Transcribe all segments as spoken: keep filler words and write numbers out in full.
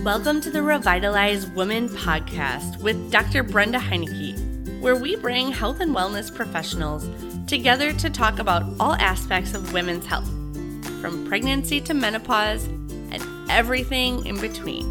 Welcome to the Revitalize Women podcast with Doctor Brenda Heineke, where we bring health and wellness professionals together to talk about all aspects of women's health, from pregnancy to menopause and everything in between.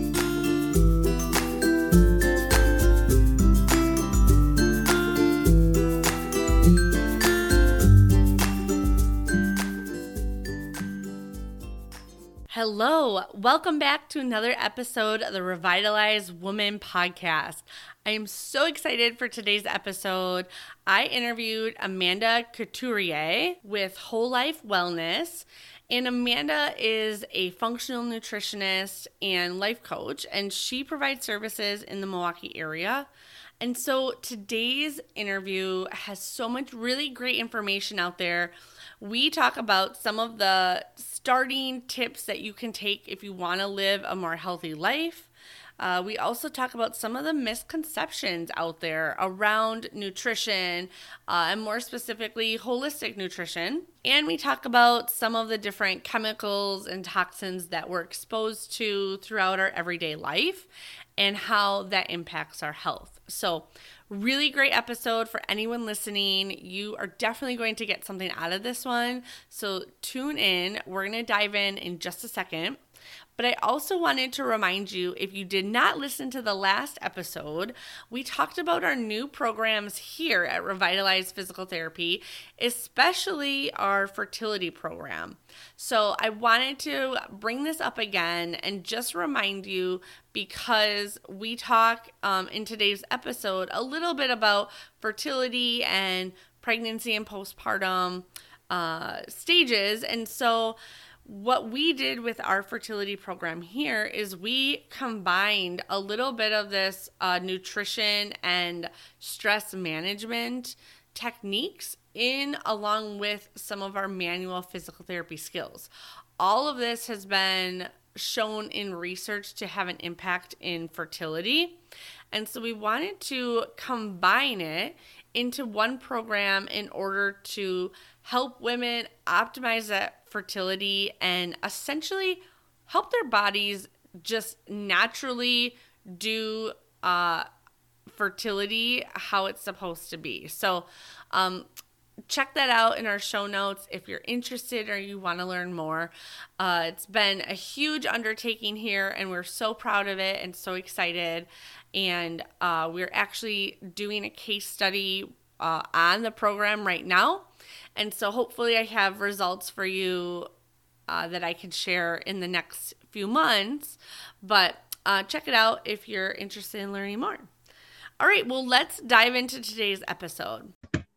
Hello, welcome back to another episode of the Revitalize Women podcast. I am so excited for today's episode. I interviewed Amanda Couturier with Whole Life Wellness, and Amanda is a functional nutritionist and life coach, and she provides services in the Milwaukee area. And so today's interview has so much really great information out there. We talk about some of the starting tips that you can take if you want to live a more healthy life. Uh, we also talk about some of the misconceptions out there around nutrition, uh, and more specifically, holistic nutrition. And we talk about some of the different chemicals and toxins that we're exposed to throughout our everyday life and how that impacts our health. So really great episode for anyone listening. You are definitely going to get something out of this one. So tune in. We're going to dive in in just a second. But I also wanted to remind you, if you did not listen to the last episode, we talked about our new programs here at Revitalize Physical Therapy, especially our fertility program. So I wanted to bring this up again and just remind you, because we talk um, in today's episode a little bit about fertility and pregnancy and postpartum uh, stages. And so what we did with our fertility program here is we combined a little bit of this uh, nutrition and stress management techniques in along with some of our manual physical therapy skills. All of this has been shown in research to have an impact in fertility. And so we wanted to combine it into one program in order to help women optimize that fertility and essentially help their bodies just naturally do uh, fertility how it's supposed to be. So um, check that out in our show notes if you're interested or you want to learn more. Uh, it's been a huge undertaking here, and we're so proud of it and so excited. And uh, we're actually doing a case study uh, on the program right now. And so hopefully I have results for you uh, that I can share in the next few months. But uh, check it out if you're interested in learning more. All right, well, let's dive into today's episode.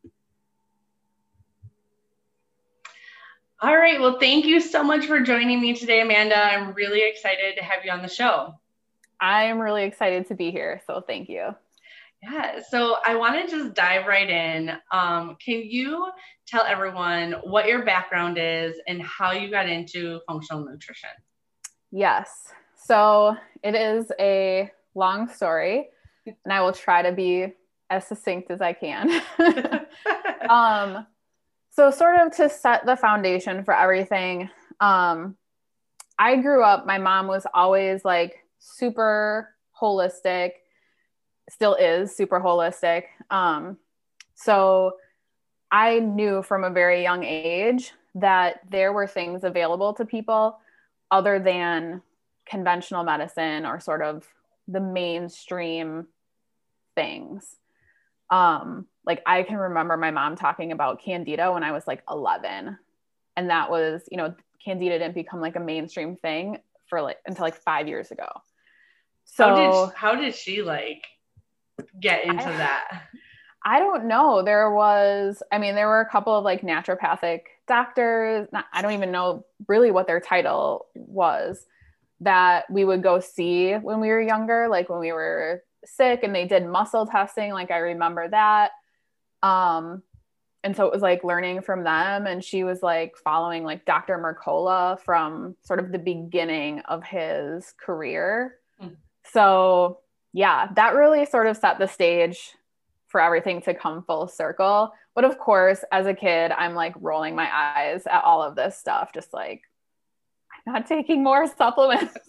All right, well, thank you so much for joining me today, Amanda. I'm really excited to have you on the show. I'm really excited to be here, so thank you. Yeah, so I want to just dive right in. Um, can you tell everyone what your background is and how you got into functional nutrition? Yes, so it is a long story, and I will try to be as succinct as I can. um, so sort of to set the foundation for everything, um, I grew up, my mom was always like super holistic, still is super holistic. Um, so I knew from a very young age that there were things available to people other than conventional medicine or sort of the mainstream things. Um, like I can remember my mom talking about Candida when I was like eleven. And that was, you know, Candida didn't become like a mainstream thing for like until like five years ago. So how did, how did she like get into I, that? I don't know. There was, I mean, there were a couple of like naturopathic doctors. Not, I don't even know really what their title was that we would go see when we were younger, like when we were sick, and they did muscle testing. Like I remember that. Um, and so it was like learning from them. And she was like following like Doctor Mercola from sort of the beginning of his career. Mm. So yeah, that really sort of set the stage for everything to come full circle. But of course, as a kid, I'm like rolling my eyes at all of this stuff, just like, I'm not taking more supplements.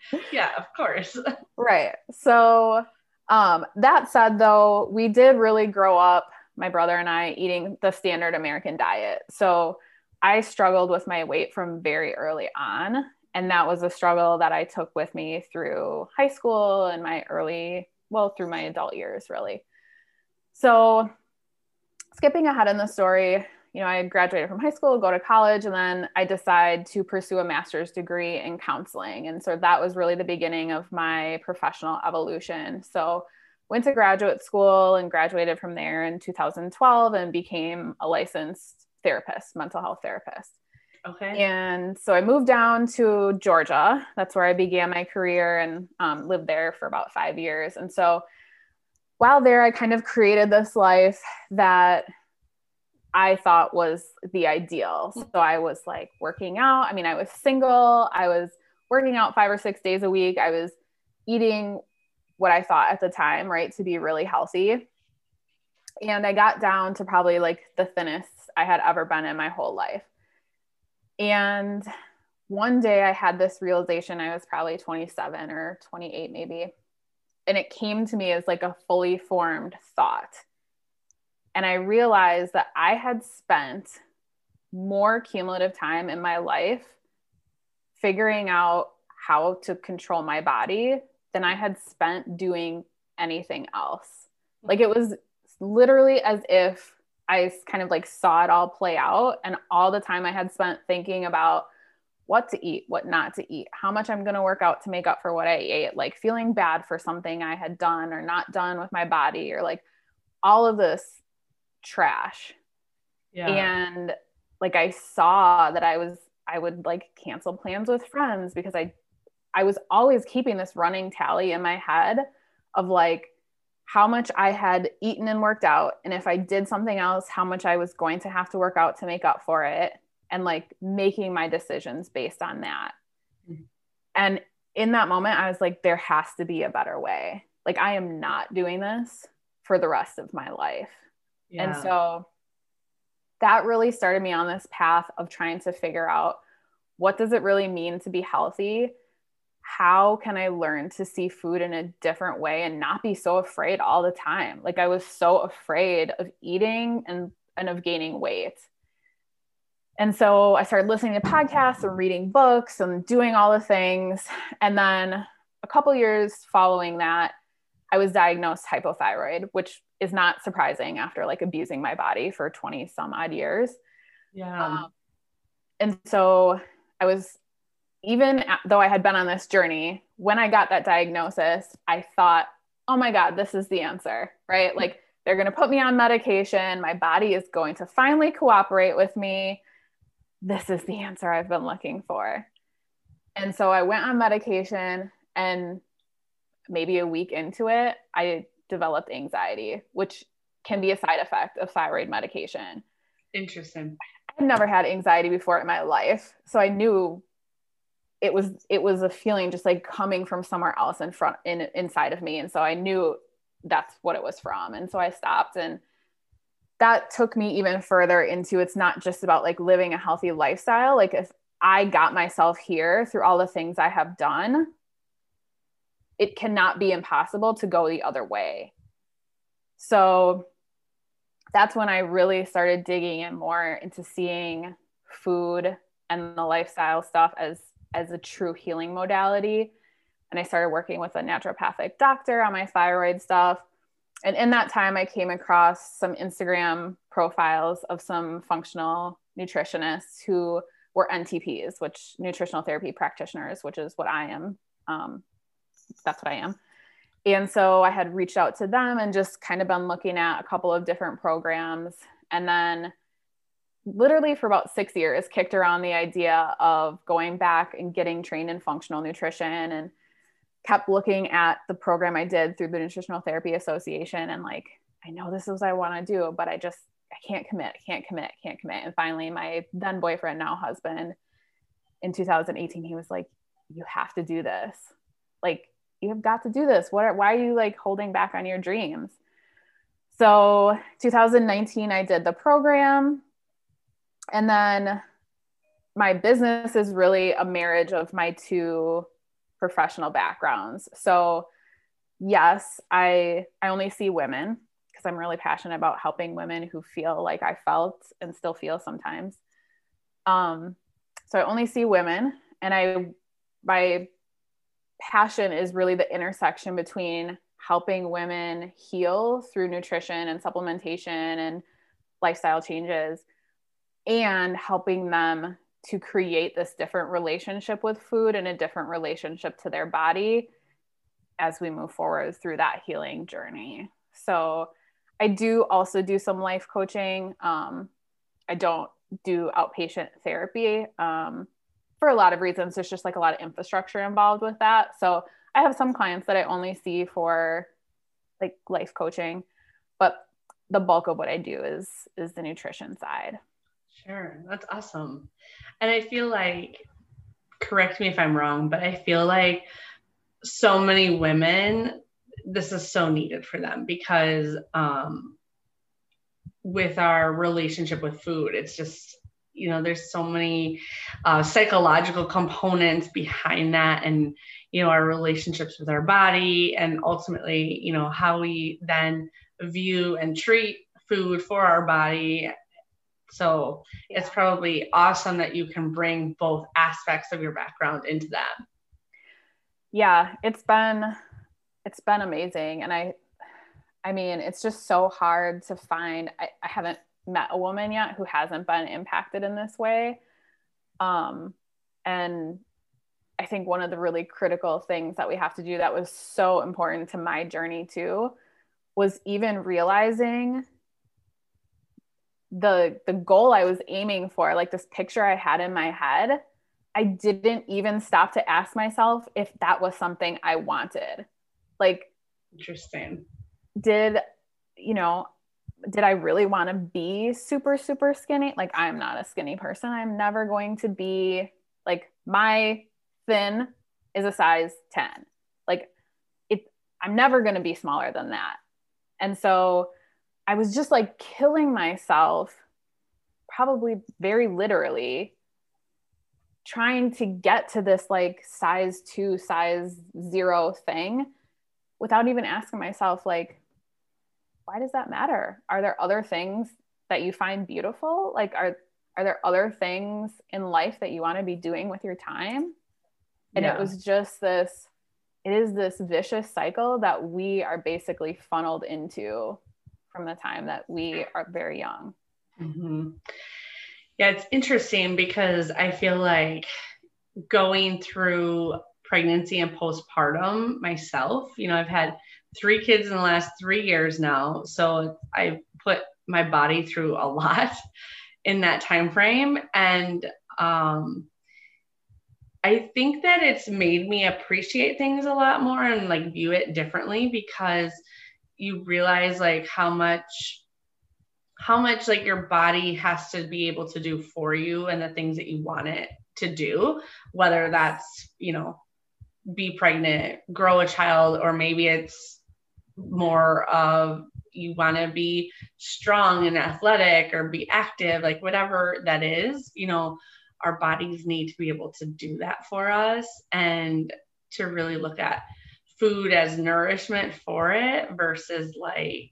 Yeah, of course. Right. So um, that said, though, we did really grow up, my brother and I, eating the standard American diet. So I struggled with my weight from very early on. And that was a struggle that I took with me through high school and my early, well, through my adult years, really. So skipping ahead in the story, you know, I graduated from high school, go to college, and then I decide to pursue a master's degree in counseling. And so that was really the beginning of my professional evolution. So went to graduate school and graduated from there in two thousand twelve and became a licensed therapist, mental health therapist. Okay. And so I moved down to Georgia. That's where I began my career and um, lived there for about five years. And so while there, I kind of created this life that I thought was the ideal. So I was like working out. I mean, I was single. I was working out five or six days a week. I was eating what I thought at the time, right, to be really healthy. And I got down to probably like the thinnest I had ever been in my whole life. And one day I had this realization. I was probably twenty-seven or twenty-eight maybe. And it came to me as like a fully formed thought. And I realized that I had spent more cumulative time in my life figuring out how to control my body than I had spent doing anything else. Like it was literally as if I kind of like saw it all play out, and all the time I had spent thinking about what to eat, what not to eat, how much I'm going to work out to make up for what I ate, like feeling bad for something I had done or not done with my body, or like all of this trash. Yeah. And like I saw that I was I would like cancel plans with friends because I I was always keeping this running tally in my head of like how much I had eaten and worked out, and if I did something else, how much I was going to have to work out to make up for it, and like making my decisions based on that. Mm-hmm. And in that moment I was like, there has to be a better way. Like I am not doing this for the rest of my life. Yeah. And so that really started me on this path of trying to figure out, what does it really mean to be healthy? How can I learn to see food in a different way and not be so afraid all the time? Like I was so afraid of eating and, and of gaining weight. And so I started listening to podcasts and reading books and doing all the things. And then a couple years following that, I was diagnosed hypothyroid, which is not surprising after like abusing my body for twenty some odd years. Yeah. Um, and so I was, even though I had been on this journey, when I got that diagnosis, I thought, oh my God, this is the answer, right? Like they're going to put me on medication. My body is going to finally cooperate with me. This is the answer I've been looking for. And so I went on medication, and maybe a week into it, I developed anxiety, which can be a side effect of thyroid medication. Interesting. I'd never had anxiety before in my life. So I knew it was, it was a feeling just like coming from somewhere else in front, in, inside of me. And so I knew that's what it was from. And so I stopped, and that took me even further into, it's not just about like living a healthy lifestyle. Like if I got myself here through all the things I have done, it cannot be impossible to go the other way. So that's when I really started digging in more into seeing food and the lifestyle stuff as, as a true healing modality. And I started working with a naturopathic doctor on my thyroid stuff. And in that time, I came across some Instagram profiles of some functional nutritionists who were N T Ps, which nutritional therapy practitioners, which is what I am. Um, that's what I am. And so I had reached out to them and just kind of been looking at a couple of different programs. And then literally for about six years, kicked around the idea of going back and getting trained in functional nutrition, and kept looking at the program I did through the Nutritional Therapy Association. And like, I know this is what I want to do, but I just, I can't commit, I can't commit, I can't commit. And finally my then boyfriend, now husband, in two thousand eighteen, he was like, you have to do this. Like, you have got to do this. What are, why are you like holding back on your dreams? So two thousand nineteen, I did the program. And then my business is really a marriage of my two professional backgrounds. So yes, I I only see women because I'm really passionate about helping women who feel like I felt and still feel sometimes. Um, so I only see women, and I my passion is really the intersection between helping women heal through nutrition and supplementation and lifestyle changes, and helping them to create this different relationship with food and a different relationship to their body as we move forward through that healing journey. So I do also do some life coaching. Um, I don't do outpatient therapy um, for a lot of reasons. There's just like a lot of infrastructure involved with that. So I have some clients that I only see for like life coaching, but the bulk of what I do is is the nutrition side. Sure. That's awesome. And I feel like, correct me if I'm wrong, but I feel like so many women, this is so needed for them because um, with our relationship with food, it's just, you know, there's so many uh, psychological components behind that, and, you know, our relationships with our body, and ultimately, you know, how we then view and treat food for our body. So yeah. It's probably awesome that you can bring both aspects of your background into that. Yeah, it's been, it's been amazing. And I, I mean, it's just so hard to find, I, I haven't met a woman yet who hasn't been impacted in this way. Um, and I think one of the really critical things that we have to do that was so important to my journey too, was even realizing the, the goal I was aiming for, like this picture I had in my head, I didn't even stop to ask myself if that was something I wanted. Like, interesting. Did, you know, did I really want to be super, super skinny? Like, I'm not a skinny person. I'm never going to be like, my thin is a size ten. Like it, I'm never going to be smaller than that. And so I was just like killing myself, probably very literally, trying to get to this like size two, size zero thing without even asking myself, like, why does that matter? Are there other things that you find beautiful? Like, are, are there other things in life that you want to be doing with your time? And yeah. It was just this, it is this vicious cycle that we are basically funneled into from the time that we are very young. Mm-hmm. Yeah, it's interesting because I feel like going through pregnancy and postpartum myself, you know, I've had three kids in the last three years now. So I put my body through a lot in that time frame. And um, I think that it's made me appreciate things a lot more and like view it differently, because you realize like how much how much like your body has to be able to do for you and the things that you want it to do, whether that's, you know, be pregnant, grow a child, or maybe it's more of you want to be strong and athletic or be active, like whatever that is, you know, our bodies need to be able to do that for us, and to really look at food as nourishment for it versus like,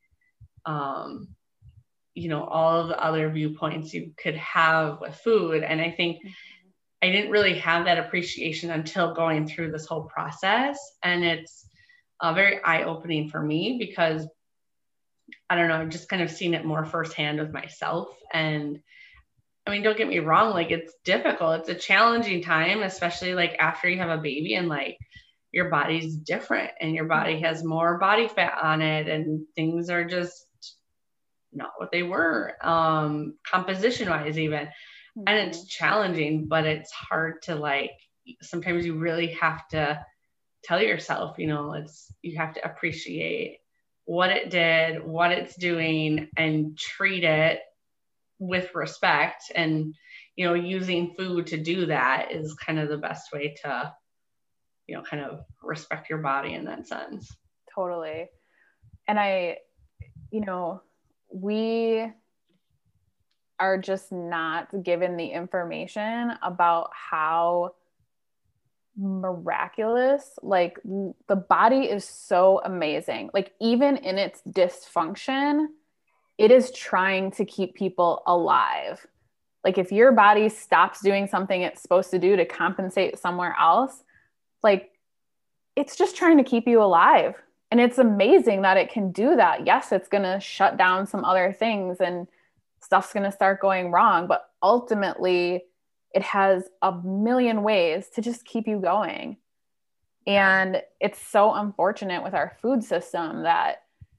um, you know, all of the other viewpoints you could have with food. And I think I didn't really have that appreciation until going through this whole process. And it's uh, very eye-opening for me because, I don't know, I've just kind of seen it more firsthand with myself. And I mean, don't get me wrong, like it's difficult. It's a challenging time, especially like after you have a baby and like your body's different and your body has more body fat on it and things are just not what they were, um, composition wise even. Mm-hmm. And it's challenging, but it's hard to like, sometimes you really have to tell yourself, you know, it's, you have to appreciate what it did, what it's doing, and treat it with respect. And, you know, using food to do that is kind of the best way to, you know, kind of respect your body in that sense. Totally. And I, you know, we are just not given the information about how miraculous. Like the body is so amazing. Like even in its dysfunction, it is trying to keep people alive. Like if your body stops doing something it's supposed to do to compensate somewhere else, like it's just trying to keep you alive. And it's amazing that it can do that. Yes, it's going to shut down some other things and stuff's going to start going wrong, but ultimately it has a million ways to just keep you going. And it's so unfortunate with our food system that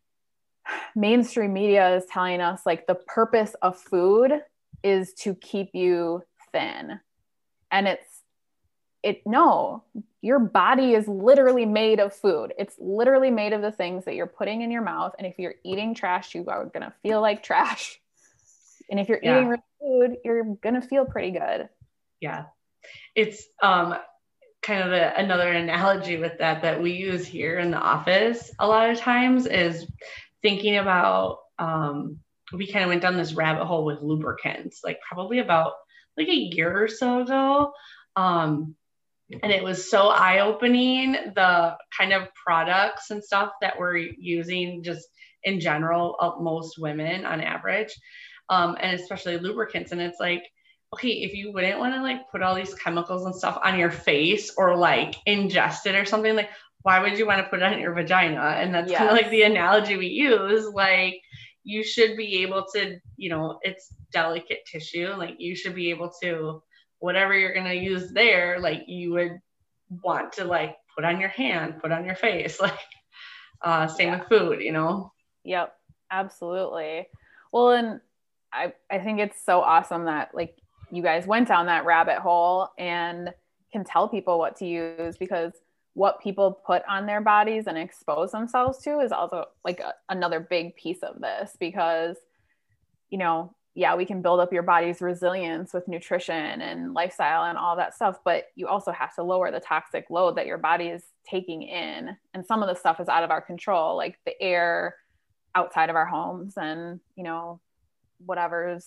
mainstream media is telling us like the purpose of food is to keep you thin. And it's, it, no, your body is literally made of food. It's literally made of the things that you're putting in your mouth. And if you're eating trash, you are going to feel like trash. And if you're yeah. eating real food, you're going to feel pretty good. Yeah. It's um, kind of a, another analogy with that, that we use here in the office a lot of times is thinking about, um, we kind of went down this rabbit hole with lubricants, like probably about like a year or so ago. Um, and it was so eye-opening, the kind of products and stuff that we're using just in general, uh, most women on average, um, and especially lubricants. And it's like, okay, if you wouldn't want to like put all these chemicals and stuff on your face or like ingest it or something, like why would you want to put it on your vagina? And that's yes. kind of like the analogy we use. Like you should be able to, you know, it's delicate tissue. Like you should be able to, whatever you're going to use there, like you would want to like put on your hand, put on your face, like uh, same yeah. with food, you know? Yep, absolutely. Well, and I, I think it's so awesome that like you guys went down that rabbit hole and can tell people what to use, because what people put on their bodies and expose themselves to is also like a, another big piece of this, because, you know, yeah, we can build up your body's resilience with nutrition and lifestyle and all that stuff, but you also have to lower the toxic load that your body is taking in. And some of the stuff is out of our control, like the air outside of our homes and, you know, whatever's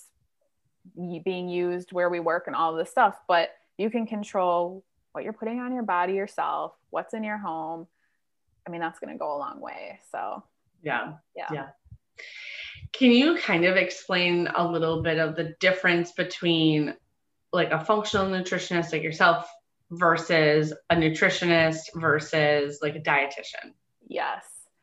being used where we work and all of this stuff. But you can control what you're putting on your body yourself, what's in your home. I mean, that's going to go a long way. So yeah. Yeah. Yeah. Can you kind of explain a little bit of the difference between like a functional nutritionist like yourself versus a nutritionist versus like a dietitian? Yes.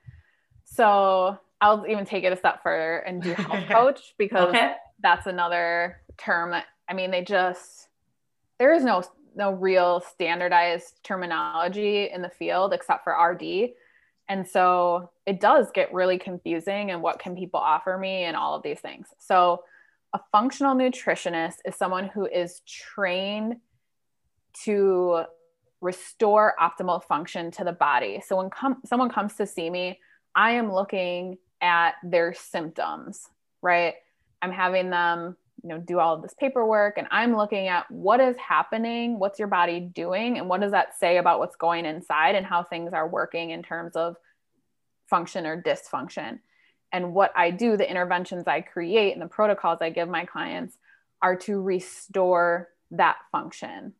So I'll even take it a step further and do health coach, because okay. that's another term that, I mean, they just, there is no, no real standardized terminology in the field except for R D. And so it does get really confusing, and what can people offer me and all of these things. So a functional nutritionist is someone who is trained to restore optimal function to the body. So when com- someone comes to see me, I am looking at their symptoms, right? I'm having them, you know, do all of this paperwork, and I'm looking at what is happening, what's your body doing, and what does that say about what's going inside and how things are working in terms of function or dysfunction. And what I do, the interventions I create and the protocols I give my clients are to restore that function.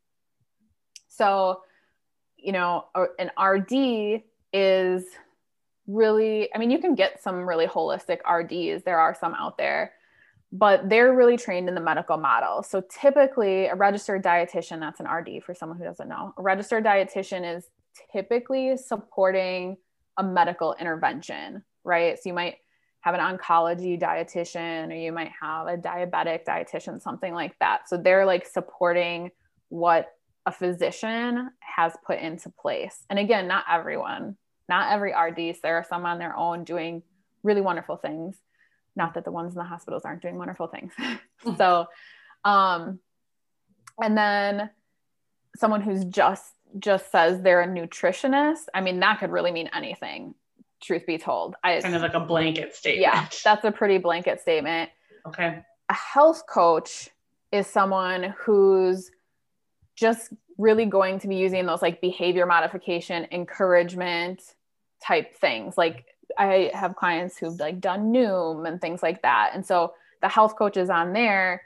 So, you know, an R D is really, I mean, you can get some really holistic R Ds. There are some out there, but they're really trained in the medical model. So typically a registered dietitian, that's an R D for someone who doesn't know. A registered dietitian is typically supporting a medical intervention, right? So you might have an oncology dietitian, or you might have a diabetic dietitian, something like that. So they're like supporting what a physician has put into place. And again, not everyone, not every R Ds. There are some on their own doing really wonderful things. Not that the ones in the hospitals aren't doing wonderful things. So, um, and then someone who's just, just says they're a nutritionist. I mean, that could really mean anything, truth be told. I kind of like a blanket statement. Yeah, that's a pretty blanket statement. Okay. A health coach is someone who's just really going to be using those like behavior modification, encouragement type things. Like I have clients who've like done Noom and things like that. And so the health coach is on there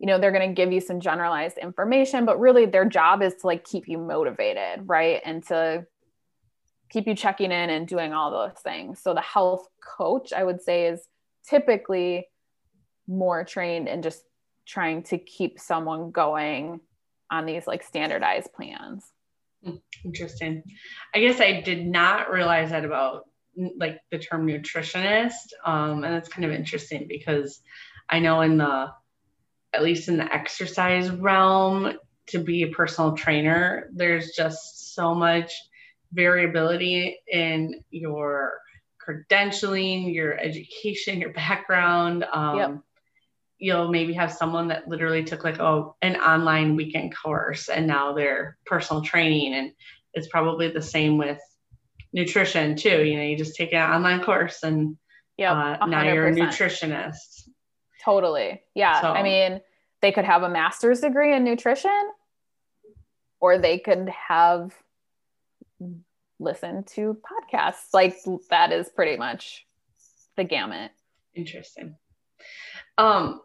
you know, they're going to give you some generalized information, but really their job is to like keep you motivated, right? And to keep you checking in and doing all those things. So the health coach, I would say, is typically more trained in just trying to keep someone going on these like standardized plans. Interesting. I guess I did not realize that about like the term nutritionist. Um, and it's kind of interesting because I know in the, at least in the exercise realm, to be a personal trainer, there's just so much variability in your credentialing, your education, your background. Um, yep. You'll maybe have someone that literally took like oh, an online weekend course and now they're personal training. And it's probably the same with nutrition too. You know, you just take an online course and yep, uh, now you're a nutritionist. Totally. Yeah. So, I mean, they could have a master's degree in nutrition, or they could have listened to podcasts. Like that is pretty much the gamut. Interesting. Um,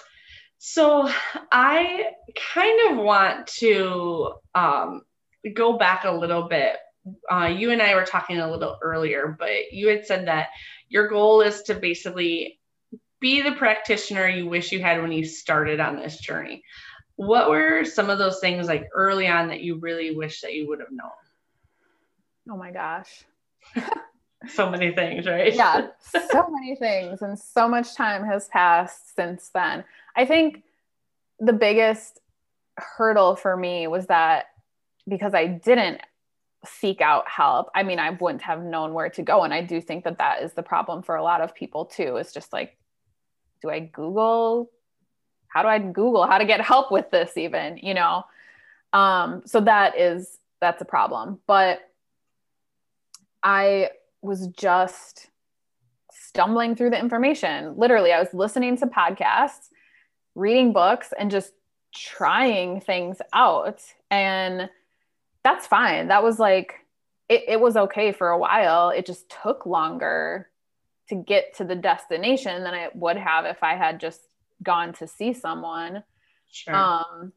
so I kind of want to um, go back a little bit. Uh, you and I were talking a little earlier, but you had said that your goal is to basically be the practitioner you wish you had when you started on this journey. What were some of those things like early on that you really wish that you would have known? Oh my gosh. So many things, right? Yeah, so many things. And so much time has passed since then. I think the biggest hurdle for me was that because I didn't seek out help, I mean, I wouldn't have known where to go. And I do think that that is the problem for a lot of people too. It's just like, do I Google? How do I Google how to get help with this even, you know? Um, so that is, that's a problem. But I was just stumbling through the information. Literally, I was listening to podcasts, reading books, and just trying things out. And that's fine. That was like, it, it was okay for a while. It just took longer to get to the destination than it would have if I had just gone to see someone. Sure. Um,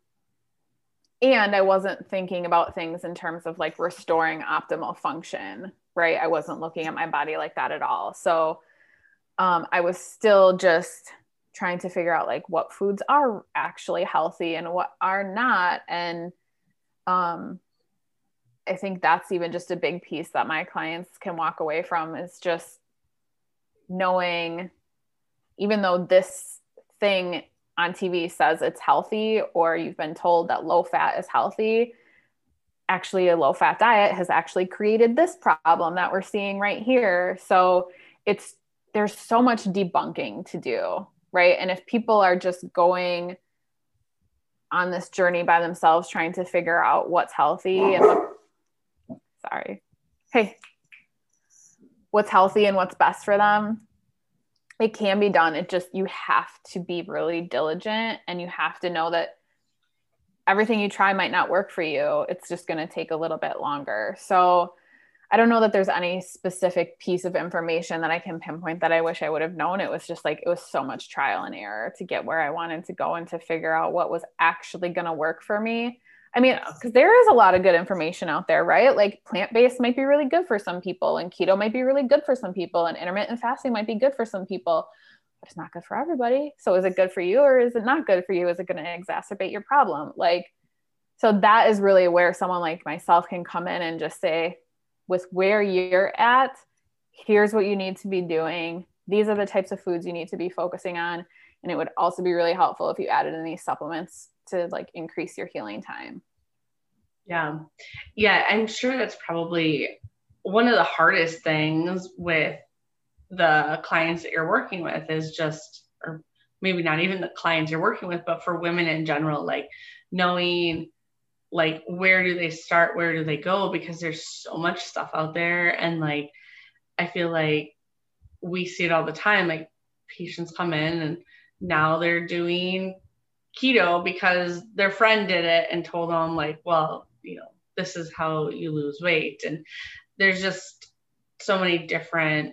and I wasn't thinking about things in terms of like restoring optimal function, right? I wasn't looking at my body like that at all. So um, I was still just trying to figure out like what foods are actually healthy and what are not. And um, I think that's even just a big piece that my clients can walk away from, is just knowing, even though this thing on T V says it's healthy, or you've been told that low fat is healthy, actually a low fat diet has actually created this problem that we're seeing right here. So it's, there's so much debunking to do, right? And if people are just going on this journey by themselves, trying to figure out what's healthy and what, sorry, hey, what's healthy and what's best for them, it can be done. It just, you have to be really diligent, and you have to know that everything you try might not work for you. It's just going to take a little bit longer. So I don't know that there's any specific piece of information that I can pinpoint that I wish I would have known. It was just like, it was so much trial and error to get where I wanted to go and to figure out what was actually going to work for me. I mean, because there is a lot of good information out there, right? Like plant-based might be really good for some people, and keto might be really good for some people, and intermittent fasting might be good for some people, but it's not good for everybody. So is it good for you, or is it not good for you? Is it going to exacerbate your problem? Like, so that is really where someone like myself can come in and just say, with where you're at, here's what you need to be doing. These are the types of foods you need to be focusing on. And it would also be really helpful if you added in these supplements to like increase your healing time. Yeah. Yeah. I'm sure that's probably one of the hardest things with the clients that you're working with, is just, or maybe not even the clients you're working with, but for women in general, like knowing like, where do they start? Where do they go? Because there's so much stuff out there. And like, I feel like we see it all the time. Like patients come in and now they're doing keto because their friend did it and told them like, well, you know, this is how you lose weight. And there's just so many different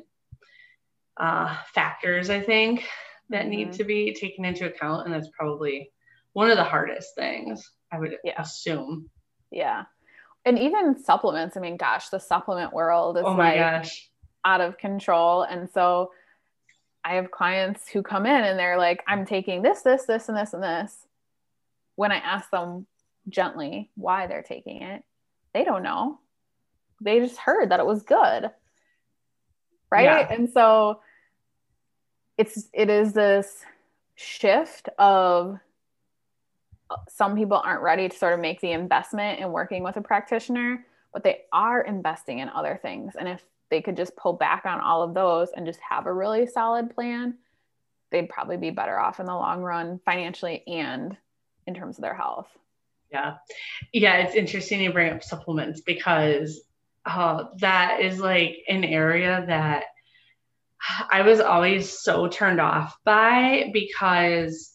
uh, factors, I think, that mm-hmm. need to be taken into account. And that's probably one of the hardest things, I would yeah. assume. Yeah. And even supplements, I mean, gosh, the supplement world is oh my like gosh. out of control. And so I have clients who come in and they're like, I'm taking this, this, this, and this, and this. When I ask them gently why they're taking it, they don't know. They just heard that it was good. Right. Yeah. And so it's, it is this shift of some people aren't ready to sort of make the investment in working with a practitioner, but they are investing in other things. And if they could just pull back on all of those and just have a really solid plan, they'd probably be better off in the long run, financially and in terms of their health. Yeah. Yeah. It's interesting you bring up supplements because uh, that is like an area that I was always so turned off by, because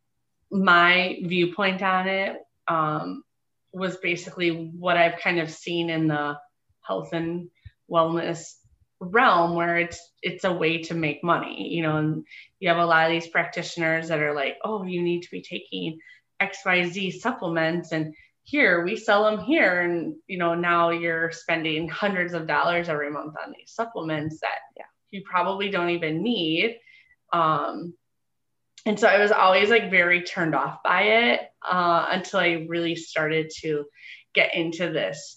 my viewpoint on it um, was basically what I've kind of seen in the health and wellness realm, where it's it's a way to make money, you know, and you have a lot of these practitioners that are like, oh, you need to be taking X Y Z supplements, and here we sell them here, and you know, now you're spending hundreds of dollars every month on these supplements that yeah. you probably don't even need. Um, and so I was always like very turned off by it uh, until I really started to get into this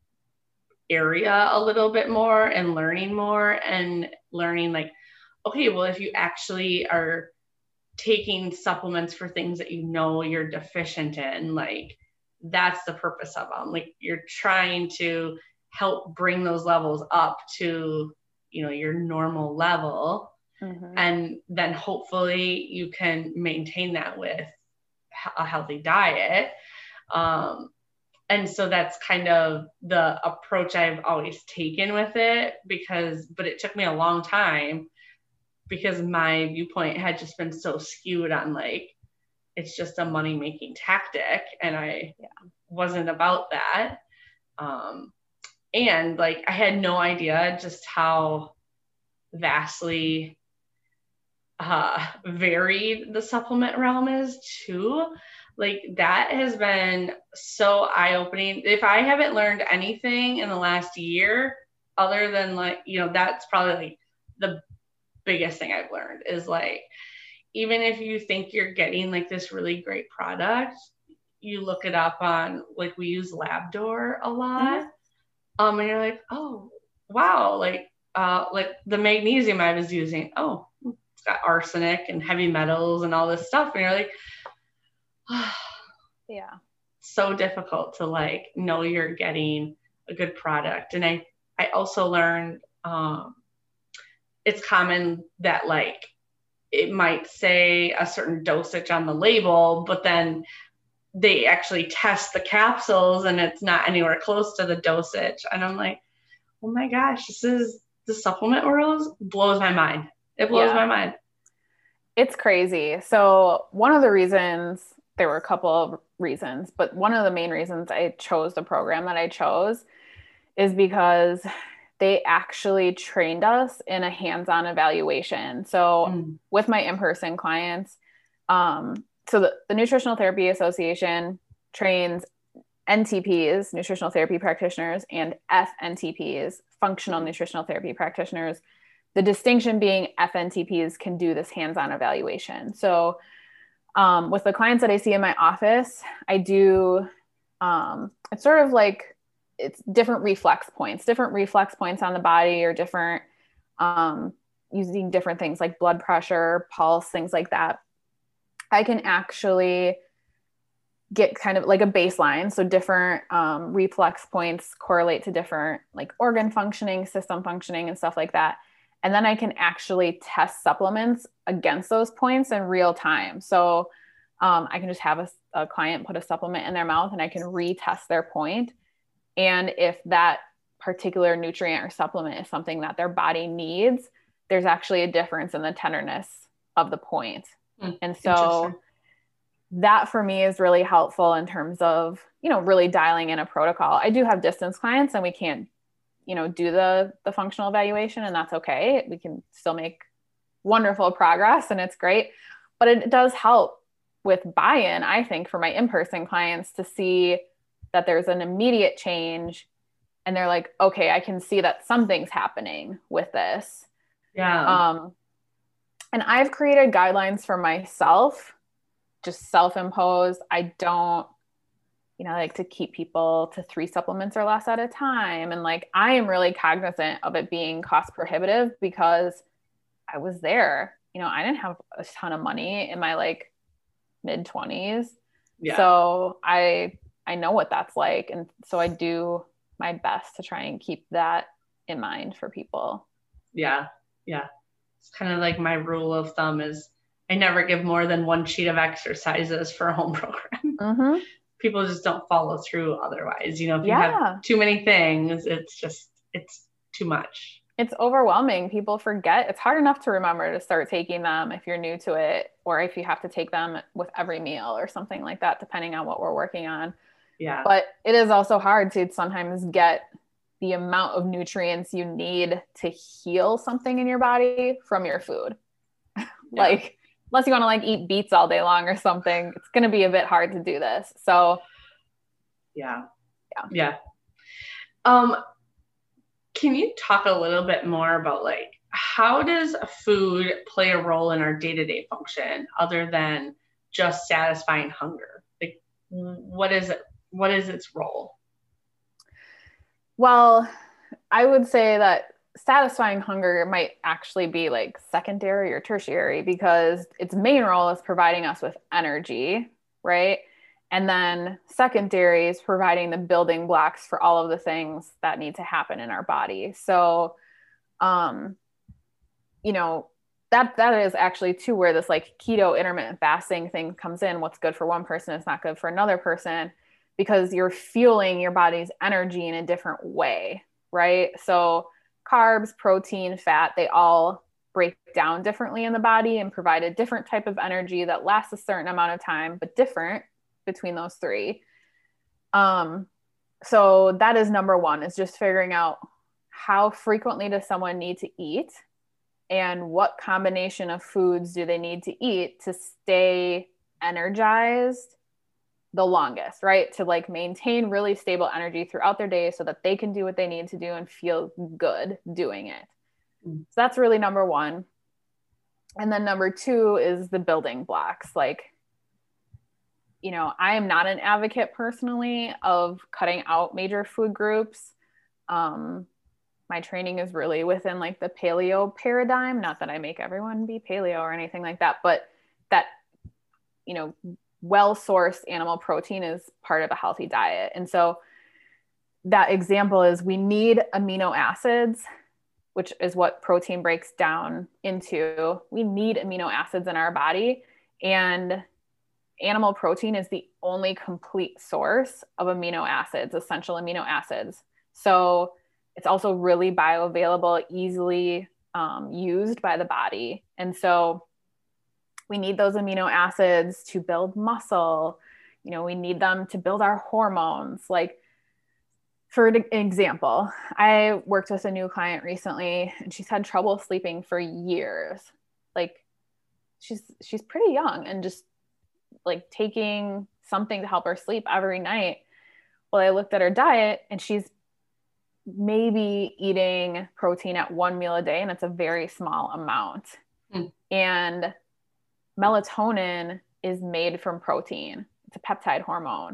area a little bit more and learning more and learning like, okay, well, if you actually are taking supplements for things that you know you're deficient in, like that's the purpose of them. Like you're trying to help bring those levels up to, you know, your normal level. Mm-hmm. And then hopefully you can maintain that with a healthy diet. Um, and so that's kind of the approach I've always taken with it, because, but it took me a long time because my viewpoint had just been so skewed on like, it's just a money-making tactic. And I yeah. wasn't about that. Um, and like, I had no idea just how vastly uh, varied the supplement realm is too. Like that has been so eye-opening. If I haven't learned anything in the last year, other than like, you know, that's probably like the biggest thing I've learned is like, even if you think you're getting like this really great product, you look it up on, like we use Labdoor a lot. Mm-hmm. Um, and you're like, oh, wow. Like, uh, like the magnesium I was using, oh, it's got arsenic and heavy metals and all this stuff. And you're like, oh, yeah, so difficult to like know you're getting a good product. And I, I also learned, um, it's common that like, it might say a certain dosage on the label, but then they actually test the capsules and it's not anywhere close to the dosage. And I'm like, oh my gosh, this is the supplement world blows my mind. It blows yeah. my mind. It's crazy. So one of the reasons, there were a couple of reasons, but one of the main reasons I chose the program that I chose is because they actually trained us in a hands-on evaluation. So mm. with my in-person clients, um, so the, the Nutritional Therapy Association trains N T Ps, nutritional therapy practitioners, and F N T Ps, functional nutritional therapy practitioners. The distinction being F N T Ps can do this hands-on evaluation. So um, with the clients that I see in my office, I do, um, it's sort of like, it's different reflex points, different reflex points on the body, or different, um, using different things like blood pressure, pulse, things like that. I can actually get kind of like a baseline. So different um, reflex points correlate to different like organ functioning, system functioning, and stuff like that. And then I can actually test supplements against those points in real time. So um, I can just have a, a client put a supplement in their mouth and I can retest their point. And if that particular nutrient or supplement is something that their body needs, there's actually a difference in the tenderness of the point. Mm, and so that for me is really helpful in terms of, you know, really dialing in a protocol. I do have distance clients and we can't, you know, do the, the functional evaluation, and that's okay. We can still make wonderful progress and it's great, but it does help with buy-in, I think, for my in-person clients to see that there's an immediate change and they're like, okay, I can see that something's happening with this. Yeah. Um, and I've created guidelines for myself, just self-imposed. I don't, you know, I like to keep people to three supplements or less at a time. And like, I am really cognizant of it being cost prohibitive because I was there. You know, I didn't have a ton of money in my like mid twenties. Yeah. So I, I know what that's like. And so I do my best to try and keep that in mind for people. Yeah. Yeah. It's kind of like my rule of thumb is I never give more than one sheet of exercises for a home program. Mm-hmm. People just don't follow through otherwise. You know, if you Yeah. have too many things, it's just, it's too much. It's overwhelming. People forget. It's hard enough to remember to start taking them if you're new to it, or if you have to take them with every meal or something like that, depending on what we're working on. Yeah. But it is also hard to sometimes get the amount of nutrients you need to heal something in your body from your food. Yeah. Like, unless you want to like eat beets all day long or something, it's going to be a bit hard to do this. So yeah. Yeah. Yeah. Um, can you talk a little bit more about like, how does food play a role in our day-to-day function other than just satisfying hunger? Like, what is it? What is its role? Well, I would say that satisfying hunger might actually be like secondary or tertiary, because its main role is providing us with energy, right? And then secondary is providing the building blocks for all of the things that need to happen in our body. So, um, you know, that, that is actually too where this like keto intermittent fasting thing comes in. What's good for one person is not good for another person, because you're fueling your body's energy in a different way, right? So carbs, protein, fat, they all break down differently in the body and provide a different type of energy that lasts a certain amount of time, but different between those three. Um, so that is number one, is just figuring out how frequently does someone need to eat and what combination of foods do they need to eat to stay energized the longest, right? To like maintain really stable energy throughout their day so that they can do what they need to do and feel good doing it. Mm. So that's really number one. And then number two is the building blocks. Like, you know, I am not an advocate personally of cutting out major food groups. Um, my training is really within like the paleo paradigm. Not that I make everyone be paleo or anything like that, but that, you know, well-sourced animal protein is part of a healthy diet. And so that example is we need amino acids, which is what protein breaks down into. We need amino acids in our body, and animal protein is the only complete source of amino acids, essential amino acids. So it's also really bioavailable, easily um, used by the body. And so we need those amino acids to build muscle. You know, we need them to build our hormones. Like, for an example, I worked with a new client recently and she's had trouble sleeping for years. Like, she's, she's pretty young and just like taking something to help her sleep every night. Well, I looked at her diet and she's maybe eating protein at one meal a day, and it's a very small amount. Mm. And melatonin is made from protein. It's a peptide hormone.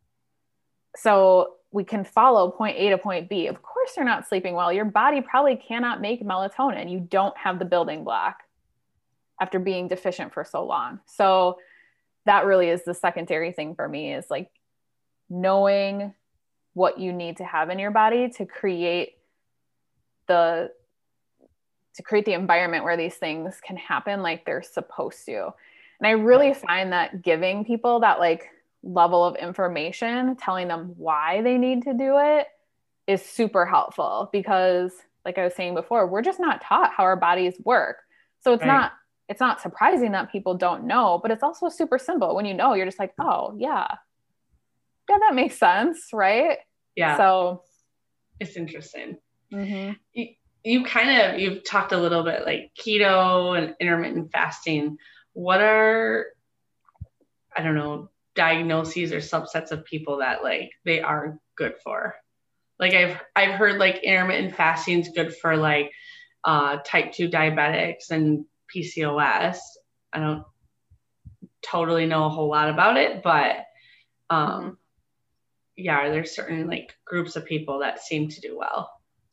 So we can follow point A to point B. Of course, you're not sleeping well. Your body probably cannot make melatonin. You don't have the building block after being deficient for so long. So that really is the secondary thing for me, is like knowing what you need to have in your body to create the to create the environment where these things can happen like they're supposed to. And I really find that giving people that like level of information, telling them why they need to do it, is super helpful, because like I was saying before, we're just not taught how our bodies work. So it's right. not it's not surprising that people don't know, but it's also super simple. When you know, you're just like, oh yeah, yeah, that makes sense, right? Yeah. So it's interesting. Mm-hmm. You, you kind of, you've talked a little bit like keto and intermittent fasting. What are, I don't know, diagnoses or subsets of people that like they are good for. Like I've I've heard like intermittent fasting is good for like uh, type two diabetics and P C O S. I don't totally know a whole lot about it, but um, mm-hmm. yeah, there's certain like groups of people that seem to do well.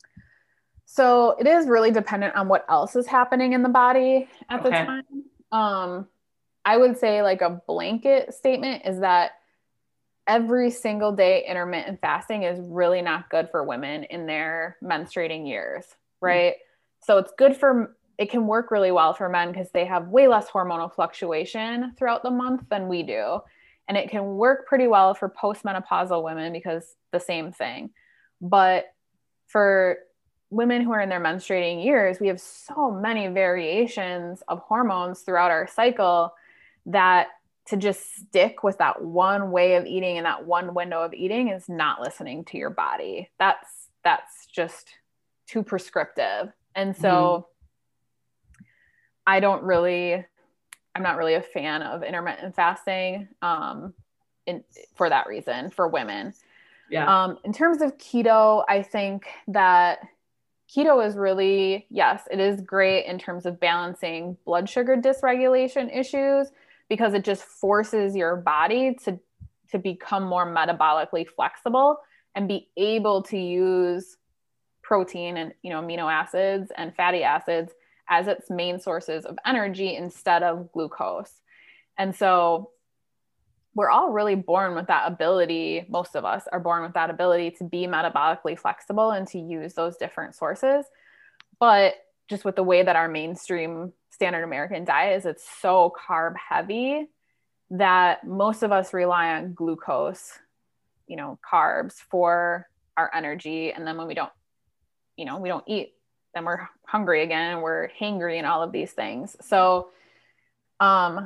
So it is really dependent on what else is happening in the body at okay. the time. Um, I would say like a blanket statement is that every single day intermittent fasting is really not good for women in their menstruating years, right? Mm-hmm. So it's good for, it can work really well for men because they have way less hormonal fluctuation throughout the month than we do. And it can work pretty well for postmenopausal women because the same thing. But for women who are in their menstruating years, we have so many variations of hormones throughout our cycle that to just stick with that one way of eating and that one window of eating is not listening to your body. That's, that's just too prescriptive. And so mm-hmm. I don't really, I'm not really a fan of intermittent fasting um, in, for that reason, for women. Yeah. Um, in terms of keto, I think that keto is really, yes, it is great in terms of balancing blood sugar dysregulation issues because it just forces your body to, to become more metabolically flexible and be able to use protein and, you know, amino acids and fatty acids as its main sources of energy instead of glucose. And so we're all really born with that ability. Most of us are born with that ability to be metabolically flexible and to use those different sources. But just with the way that our mainstream standard American diet is, it's so carb heavy that most of us rely on glucose, you know, carbs for our energy. And then when we don't, you know, we don't eat, then we're hungry again, and we're hangry and all of these things. So um,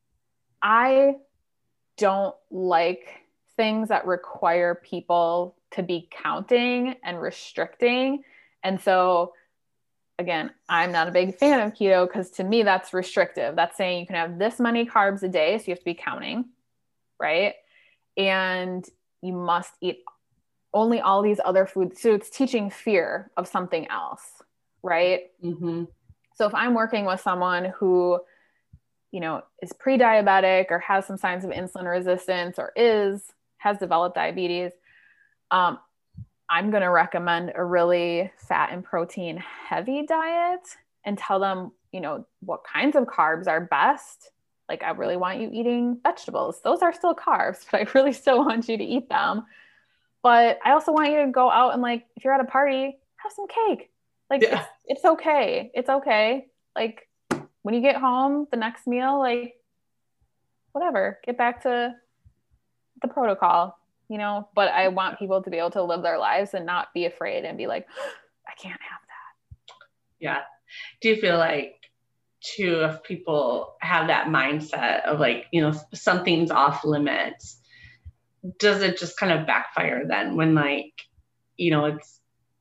I don't like things that require people to be counting and restricting. And so again, I'm not a big fan of keto because to me that's restrictive. That's saying you can have this many carbs a day, so you have to be counting, right? And you must eat only all these other foods. So it's teaching fear of something else, right? Mm-hmm. So if I'm working with someone who, you know, is pre-diabetic or has some signs of insulin resistance or is, has developed diabetes, um, I'm going to recommend a really fat and protein heavy diet and tell them, you know, what kinds of carbs are best. Like, I really want you eating vegetables. Those are still carbs, but I really still want you to eat them. But I also want you to go out and, like, if you're at a party, have some cake. Like, yeah. it's, it's okay. It's okay. Like, when you get home, the next meal, like, whatever, get back to the protocol, you know, but I want people to be able to live their lives and not be afraid and be like, I can't have that. Yeah. Do you feel like, too, if people have that mindset of like, you know, something's off limits, does it just kind of backfire then when, like, you know, it's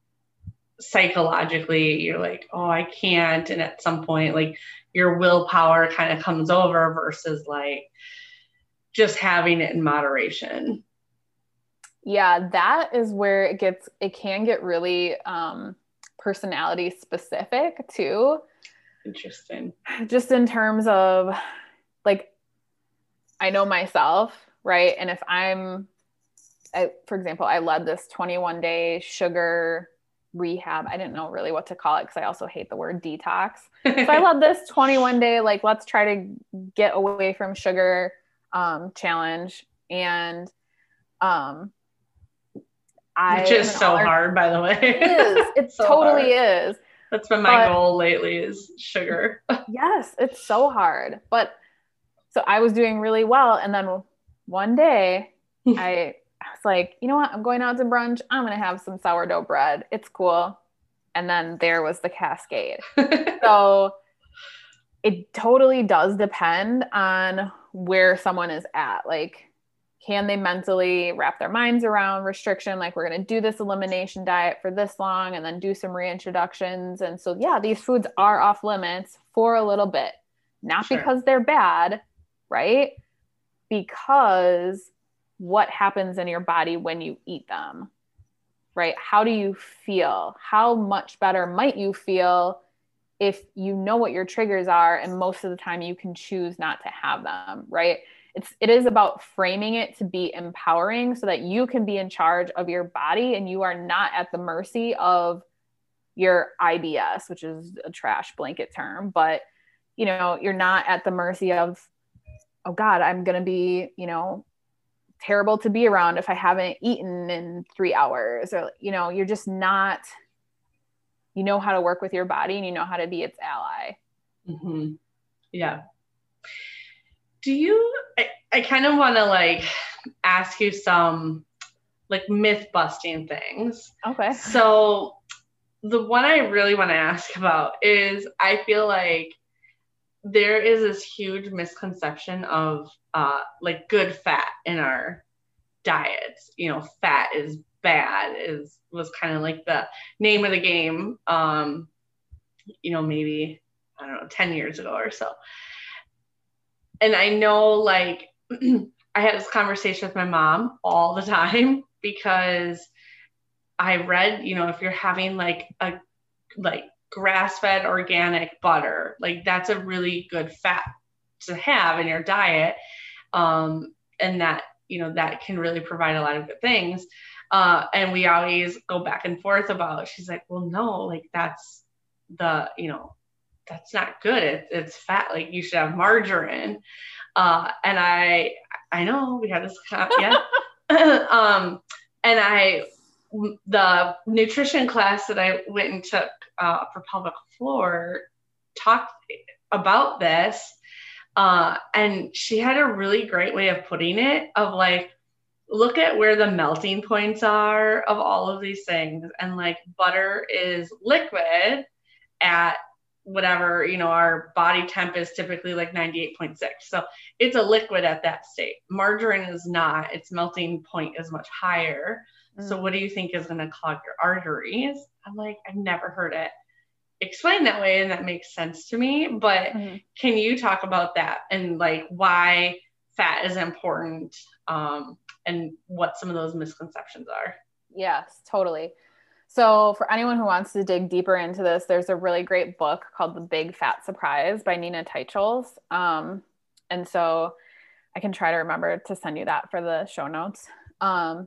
psychologically you're like, oh, I can't. And at some point, like, your willpower kind of comes over versus like just having it in moderation. Yeah, that is where it gets, it can get really um, personality specific too. Interesting. Just in terms of, like, I know myself, right? And if I'm, I, for example, I led this twenty-one day sugar rehab. I didn't know really what to call it because I also hate the word detox. So I led this twenty-one day, like, let's try to get away from sugar um, challenge. And um, I, which is so aller- hard, by the way. It is. It so totally hard. is. That's been my but, goal lately is sugar. Yes, it's so hard. But so I was doing really well. And then one day I, I was like, you know what? I'm going out to brunch. I'm going to have some sourdough bread. It's cool. And then there was the cascade. So it totally does depend on where someone is at. Like, can they mentally wrap their minds around restriction? Like, we're going to do this elimination diet for this long and then do some reintroductions. And so, yeah, these foods are off limits for a little bit, not sure. because they're bad, right? because what happens in your body when you eat them, right? How do you feel? How much better might you feel if you know what your triggers are, and most of the time you can choose not to have them, right? It's, it is about framing it to be empowering so that you can be in charge of your body and you are not at the mercy of your I B S, which is a trash blanket term, but you know, you're not at the mercy of, oh God, I'm going to be, you know, terrible to be around if I haven't eaten in three hours, or, you know, you're just not, you know how to work with your body and you know how to be its ally. Mm-hmm. Yeah. Do you, I, I kind of want to like ask you some like myth busting things. Okay. So the one I really want to ask about is, I feel like there is this huge misconception of uh, like good fat in our diets. You know, fat is bad is was kind of like the name of the game. Um, you know, maybe, I don't know, ten years ago or so. And I know like I had this conversation with my mom all the time because I read, you know, if you're having like a like grass-fed organic butter, like that's a really good fat to have in your diet. Um, and that, you know, that can really provide a lot of good things. Uh, and we always go back and forth about, she's like, well, no, like that's the, you know, that's not good. It, it's fat. Like you should have margarine. Uh, and I, I know we had this, yeah. um, and I, the nutrition class that I went and took uh, for pelvic floor talked about this. Uh, and she had a really great way of putting it, of like, look at where the melting points are of all of these things. And like butter is liquid at whatever, you know, our body temp is typically like ninety-eight point six. So it's a liquid at that state. Margarine is not, its melting point is much higher. Mm-hmm. So what do you think is going to clog your arteries? I'm like, I've never heard it explained that way, and that makes sense to me. But mm-hmm. Can you talk about that and like why fat is important, um, and what some of those misconceptions are? Yes, totally. So for anyone who wants to dig deeper into this, there's a really great book called The Big Fat Surprise by Nina Teicholz. Um, and so I can try to remember to send you that for the show notes. Um,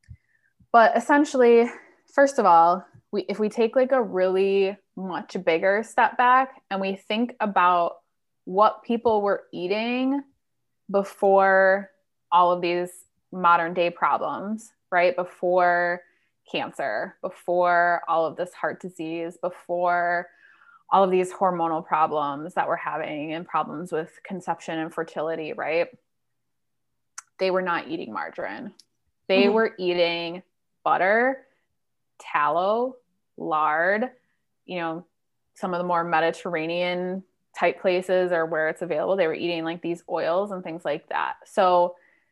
but essentially, first of all, we, if we take like a really much bigger step back and we think about what people were eating before all of these modern day problems, right? Before cancer, before all of this heart disease, before all of these hormonal problems that we're having and problems with conception and fertility, right? They were not eating margarine. They mm-hmm. were eating butter, tallow, lard, you know, some of the more Mediterranean type places or where it's available, they were eating like these oils and things like that. So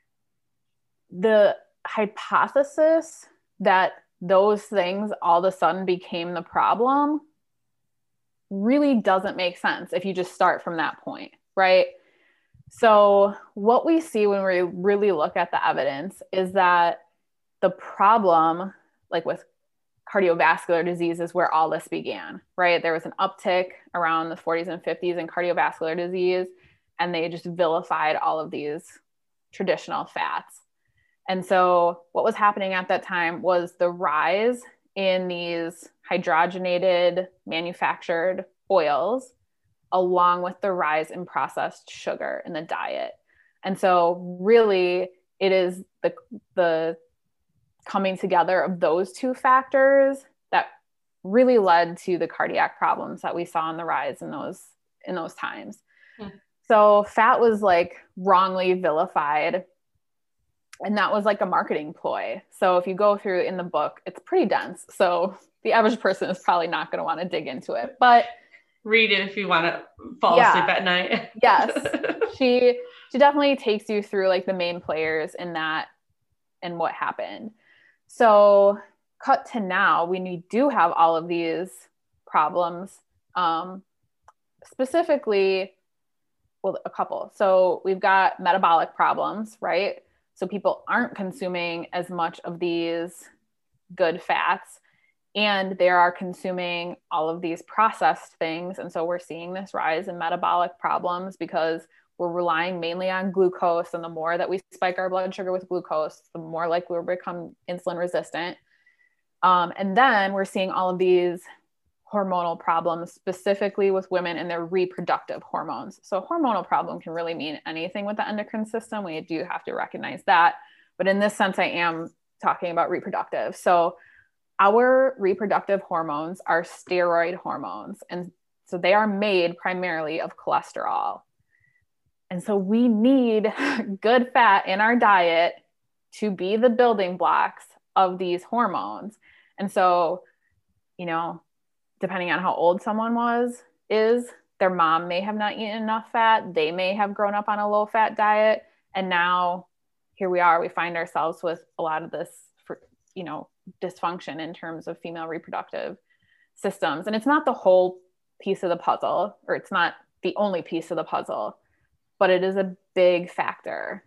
the hypothesis that those things all of a sudden became the problem really doesn't make sense if you just start from that point, right? So what we see when we really look at the evidence is that the problem, like with cardiovascular disease, is where all this began, right? There was an uptick around the forties and fifties in cardiovascular disease, and they just vilified all of these traditional fats. And so what was happening at that time was the rise in these hydrogenated manufactured oils, along with the rise in processed sugar in the diet. And so really it is the, the coming together of those two factors that really led to the cardiac problems that we saw on the rise in those, in those times. Hmm. So fat was like wrongly vilified. And that was like a marketing ploy. So if you go through in the book, it's pretty dense. So the average person is probably not going to want to dig into it, but read it if you want to fall yeah. asleep at night. Yes. She, she definitely takes you through like the main players in that and what happened. So cut to now, when we do have all of these problems, um, specifically well, a couple. So we've got metabolic problems, right? So people aren't consuming as much of these good fats, and they are consuming all of these processed things. And so we're seeing this rise in metabolic problems because we're relying mainly on glucose. And the more that we spike our blood sugar with glucose, the more likely we'll become insulin resistant. Um, and then we're seeing all of these hormonal problems, specifically with women and their reproductive hormones. So hormonal problem can really mean anything with the endocrine system. We do have to recognize that. But in this sense, I am talking about reproductive. So our reproductive hormones are steroid hormones. And so they are made primarily of cholesterol. And so we need good fat in our diet to be the building blocks of these hormones. And so, you know, depending on how old someone was, is their mom may have not eaten enough fat. They may have grown up on a low fat diet. And now here we are, we find ourselves with a lot of this, you know, dysfunction in terms of female reproductive systems. And it's not the whole piece of the puzzle, or it's not the only piece of the puzzle, but it is a big factor.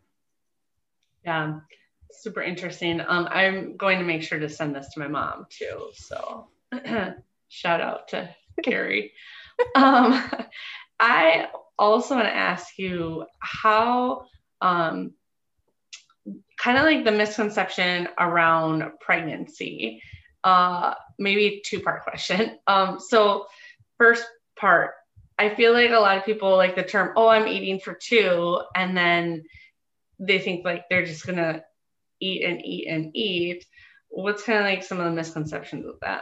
Yeah, super interesting. Um, I'm going to make sure to send this to my mom too. So shout out to Carrie. um, I also want to ask you how, um, kind of like the misconception around pregnancy, uh, maybe two part question. Um, so first part, I feel like a lot of people like the term, oh, I'm eating for two. And then they think like they're just going to eat and eat and eat. What's kind of like some of the misconceptions with that?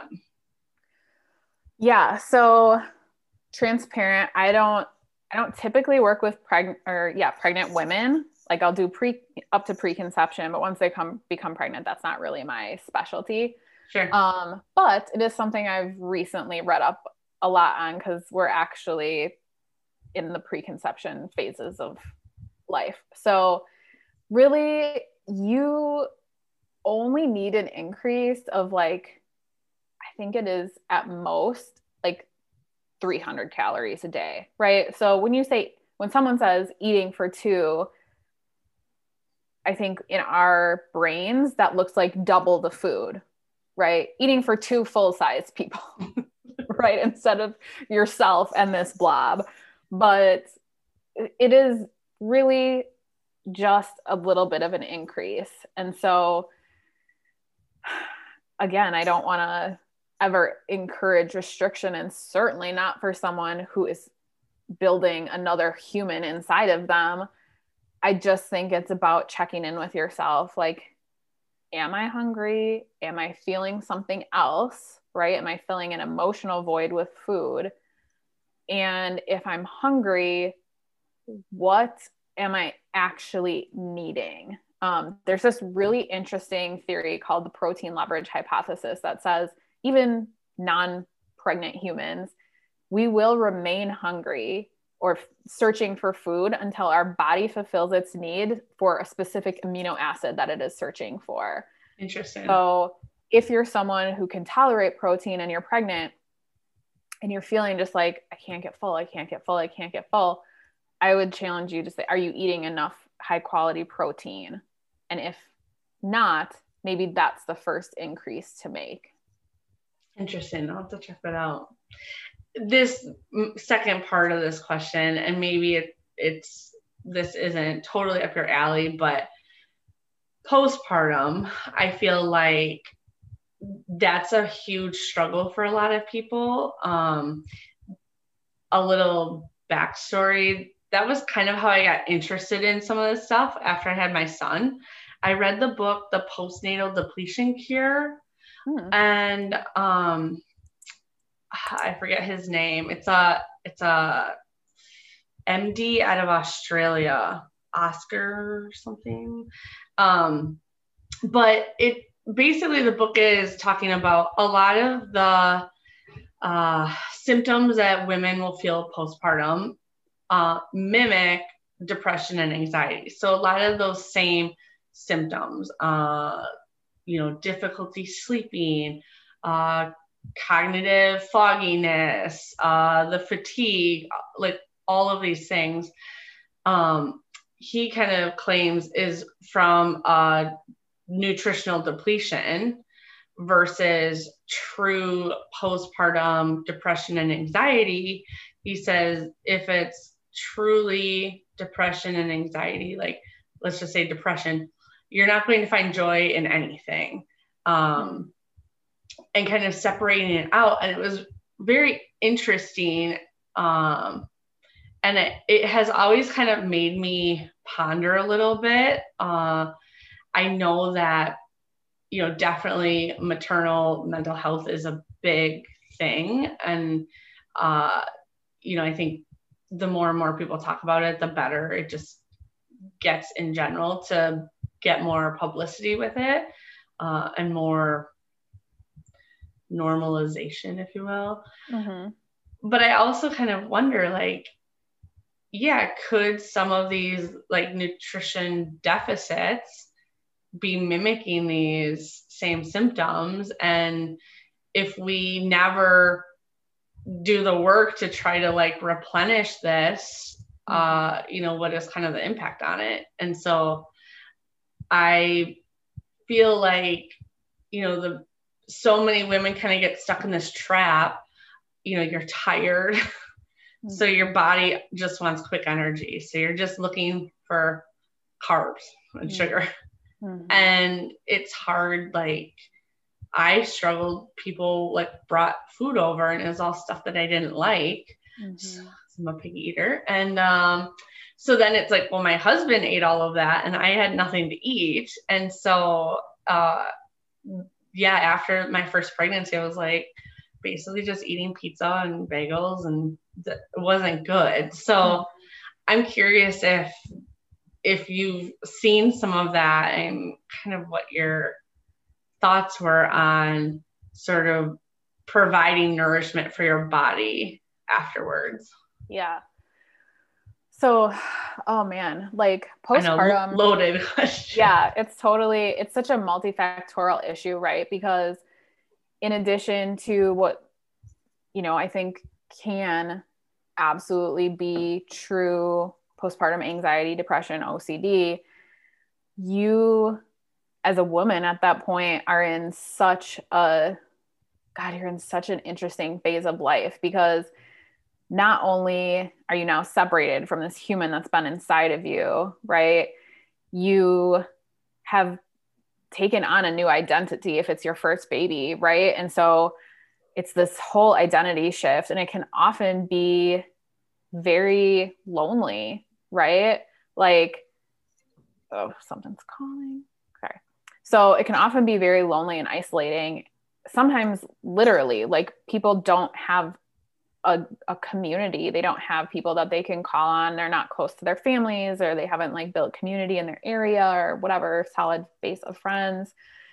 Yeah. So transparent. I don't, I don't typically work with pregnant or yeah, pregnant women. Like I'll do pre up to preconception, but once they come become pregnant, that's not really my specialty. Sure. Um, but it is something I've recently read up a lot on because we're actually in the preconception phases of life. So really, you only need an increase of like, I think it is at most like three hundred calories a day, right? So when you say, when someone says eating for two, I think in our brains, that looks like double the food, right? Eating for two full-size people, right? Instead of yourself and this blob. But it is really just a little bit of an increase. And so, again, I don't want to ever encourage restriction, and certainly not for someone who is building another human inside of them. I just think it's about checking in with yourself. Like, am I hungry? Am I feeling something else? Right? Am I feeling an emotional void with food? And if I'm hungry, what am I actually needing? Um, there's this really interesting theory called the protein leverage hypothesis that says even non-pregnant humans, we will remain hungry or f- searching for food until our body fulfills its need for a specific amino acid that it is searching for. Interesting. So if you're someone who can tolerate protein and you're pregnant and you're feeling just like, I can't get full, I can't get full, I can't get full, I would challenge you to say, are you eating enough high quality protein? And if not, maybe that's the first increase to make. Interesting. I'll have to check that out. This second part of this question, and maybe it, it's, this isn't totally up your alley, but postpartum, I feel like that's a huge struggle for a lot of people. Um, a little backstory. That was kind of how I got interested in some of this stuff after I had my son. I read the book, The Postnatal Depletion Cure. Hmm. And um, I forget his name. It's a, it's a M D out of Australia, Oscar or something. Um, but it basically, the book is talking about a lot of the uh, symptoms that women will feel postpartum uh, mimic depression and anxiety. So a lot of those same symptoms, uh, you know, difficulty sleeping, uh, cognitive fogginess, uh, the fatigue, like all of these things. um, he kind of claims is from a nutritional depletion versus true postpartum depression and anxiety. He says if it's truly depression and anxiety, like let's just say depression, you're not going to find joy in anything. Um, and kind of separating it out. And it was very interesting. Um, and it, it has always kind of made me ponder a little bit. Uh, I know that, you know, definitely maternal mental health is a big thing. And, uh, you know, I think the more and more people talk about it, the better it just gets in general to get more publicity with it, uh, and more normalization, if you will. Mm-hmm. But I also kind of wonder, like, yeah, could some of these like nutrition deficits be mimicking these same symptoms? And if we never do the work to try to like replenish this, uh, you know, what is kind of the impact on it? And so I feel like, you know, the so many women kind of get stuck in this trap. You know, you're tired. Mm-hmm. So your body just wants quick energy. So you're just looking for carbs and mm-hmm. sugar. Mm-hmm. And it's hard. Like I struggled. People like brought food over and it was all stuff that I didn't like. Mm-hmm. So I'm a picky eater. And, um, so then it's like, well, my husband ate all of that and I had nothing to eat. And so, uh, yeah, after my first pregnancy, I was like basically just eating pizza and bagels, and th- it wasn't good. So mm-hmm. I'm curious if, if you've seen some of that and kind of what your thoughts were on sort of providing nourishment for your body afterwards. Yeah. So, oh man, like postpartum, know, loaded question. Yeah, it's totally, it's such a multifactorial issue, right? Because in addition to what, you know, I think can absolutely be true postpartum anxiety, depression, O C D, you as a woman at that point are in such a, God, you're in such an interesting phase of life, because not only are you now separated from this human that's been inside of you, right? You have taken on a new identity if it's your first baby, right? And so it's this whole identity shift, and it can often be very lonely, right? Like, oh, something's calling. Okay. So it can often be very lonely and isolating. Sometimes literally, like people don't have A, a community. They don't have people that they can call on. They're not close to their families, or they haven't like built community in their area or whatever, solid base of friends.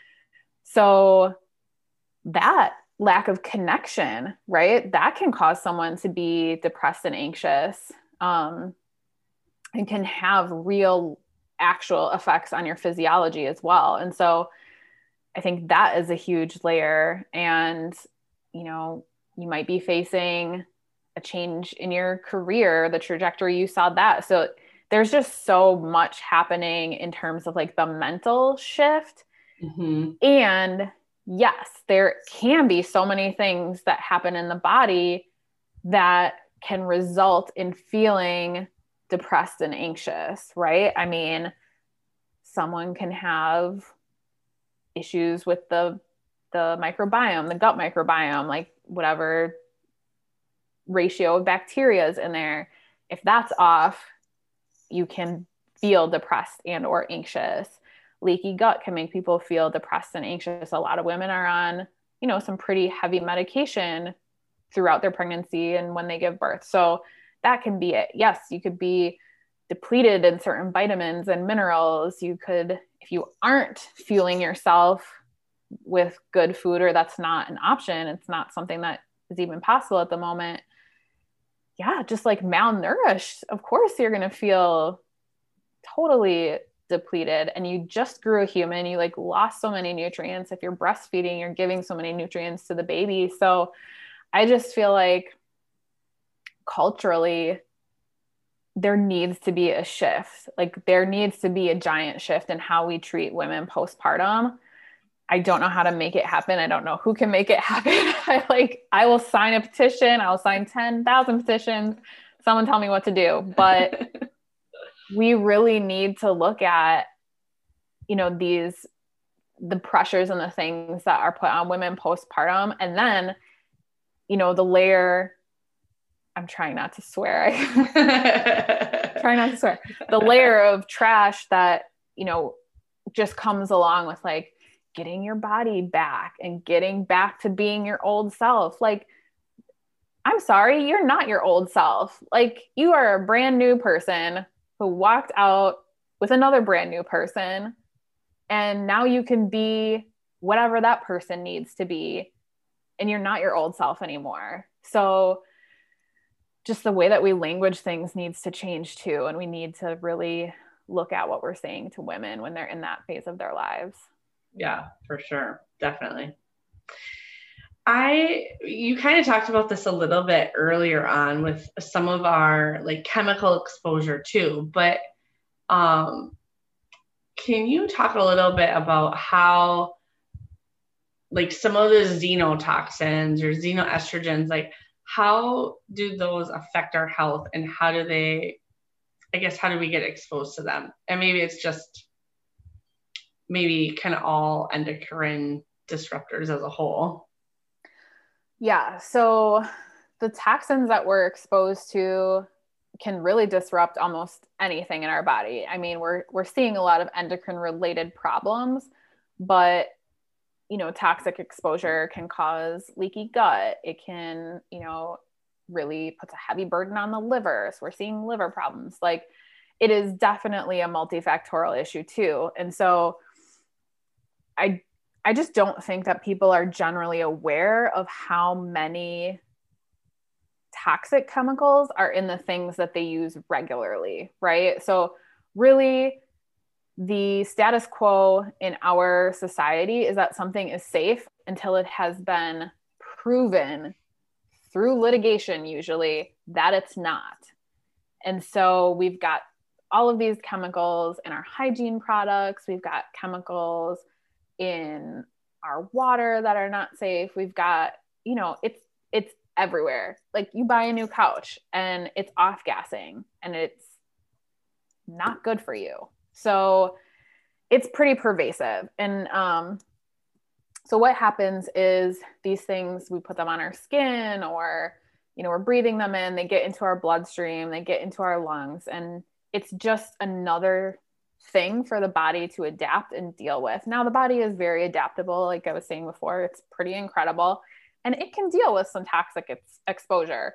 So that lack of connection, right? That can cause someone to be depressed and anxious, um, and can have real actual effects on your physiology as well. And so I think that is a huge layer. And, you know, you might be facing a change in your career, the trajectory you saw that. So there's just so much happening in terms of like the mental shift. Mm-hmm. And yes, there can be so many things that happen in the body that can result in feeling depressed and anxious, right? I mean, someone can have issues with the the microbiome, the gut microbiome, like whatever ratio of bacteria is in there. If that's off, you can feel depressed and or anxious. Leaky gut can make people feel depressed and anxious. A lot of women are on, you know, some pretty heavy medication throughout their pregnancy and when they give birth. So that can be it. Yes, you could be depleted in certain vitamins and minerals. You could, if you aren't fueling yourself with good food, or that's not an option, it's not something that is even possible at the moment. Yeah, just like malnourished, of course you're going to feel totally depleted, and you just grew a human. You like lost so many nutrients. If you're breastfeeding, you're giving so many nutrients to the baby. So I just feel like culturally there needs to be a shift. Like there needs to be a giant shift in how we treat women postpartum. I don't know how to make it happen. I don't know who can make it happen. I like, I will sign a petition. I'll sign ten thousand petitions. Someone tell me what to do. But we really need to look at, you know, these, the pressures and the things that are put on women postpartum. And then, you know, the layer, I'm trying not to swear. Trying not to swear. The layer of trash that, you know, just comes along with like getting your body back and getting back to being your old self. Like, I'm sorry, you're not your old self. Like, you are a brand new person who walked out with another brand new person. And now you can be whatever that person needs to be. And you're not your old self anymore. So just the way that we language things needs to change too. And we need to really look at what we're saying to women when they're in that phase of their lives. Yeah, for sure. Definitely. I, you kind of talked about this a little bit earlier on with some of our like chemical exposure too, but um, can you talk a little bit about how like some of the xenotoxins or xenoestrogens, like how do those affect our health and how do they, I guess, how do we get exposed to them? And maybe it's just maybe kind of all endocrine disruptors as a whole. Yeah. So the toxins that we're exposed to can really disrupt almost anything in our body. I mean, we're, we're seeing a lot of endocrine related problems, but you know, toxic exposure can cause leaky gut. It can, you know, really puts a heavy burden on the liver. So we're seeing liver problems. Like it is definitely a multifactorial issue too. And so I, I just don't think that people are generally aware of how many toxic chemicals are in the things that they use regularly, right? So really, the status quo in our society is that something is safe until it has been proven through litigation, usually, that it's not. And so we've got all of these chemicals in our hygiene products. We've got chemicals in our water that are not safe. We've got, you know, it's, it's everywhere. Like you buy a new couch and it's off-gassing and it's not good for you. So it's pretty pervasive. And um, so what happens is these things, we put them on our skin or, you know, we're breathing them in, they get into our bloodstream, they get into our lungs. And it's just another thing for the body to adapt and deal with. Now the body is very adaptable. Like I was saying before, it's pretty incredible and it can deal with some toxic ex- exposure,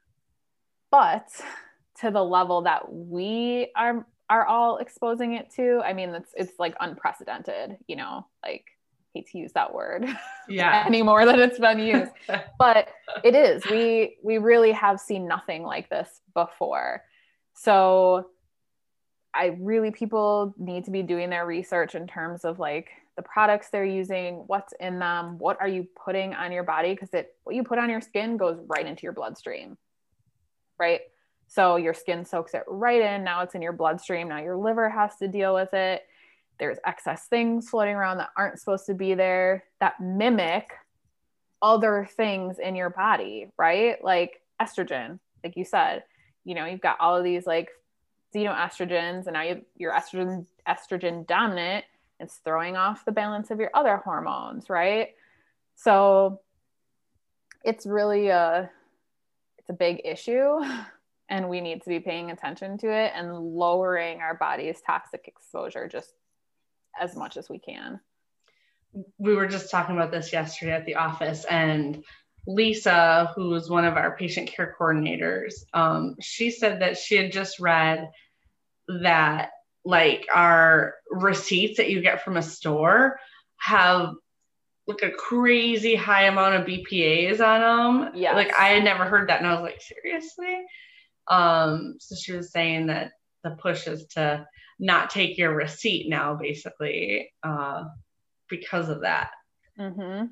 but to the level that we are are all exposing it to, I mean, it's, it's like unprecedented, you know, like hate to use that word yeah. any more than it's been used, but it is, we, we really have seen nothing like this before. So I really, people need to be doing their research in terms of like the products they're using, what's in them, what are you putting on your body? Cause it, what you put on your skin goes right into your bloodstream, right? So your skin soaks it right in. Now it's in your bloodstream. Now your liver has to deal with it. There's excess things floating around that aren't supposed to be there that mimic other things in your body, right? Like estrogen, like you said, you know, you've got all of these like xenoestrogens and now you, you're estrogen, estrogen dominant. It's throwing off the balance of your other hormones, right? So it's really a, it's a big issue. And we need to be paying attention to it and lowering our body's toxic exposure just as much as we can. We were just talking about this yesterday at the office, and Lisa, who's one of our patient care coordinators, um, she said that she had just read that like our receipts that you get from a store have like a crazy high amount of B P As on them. Yeah. Like I had never heard that. And I was like, seriously? Um, so she was saying that the push is to not take your receipt now, basically, uh, because of that. Mm-hmm.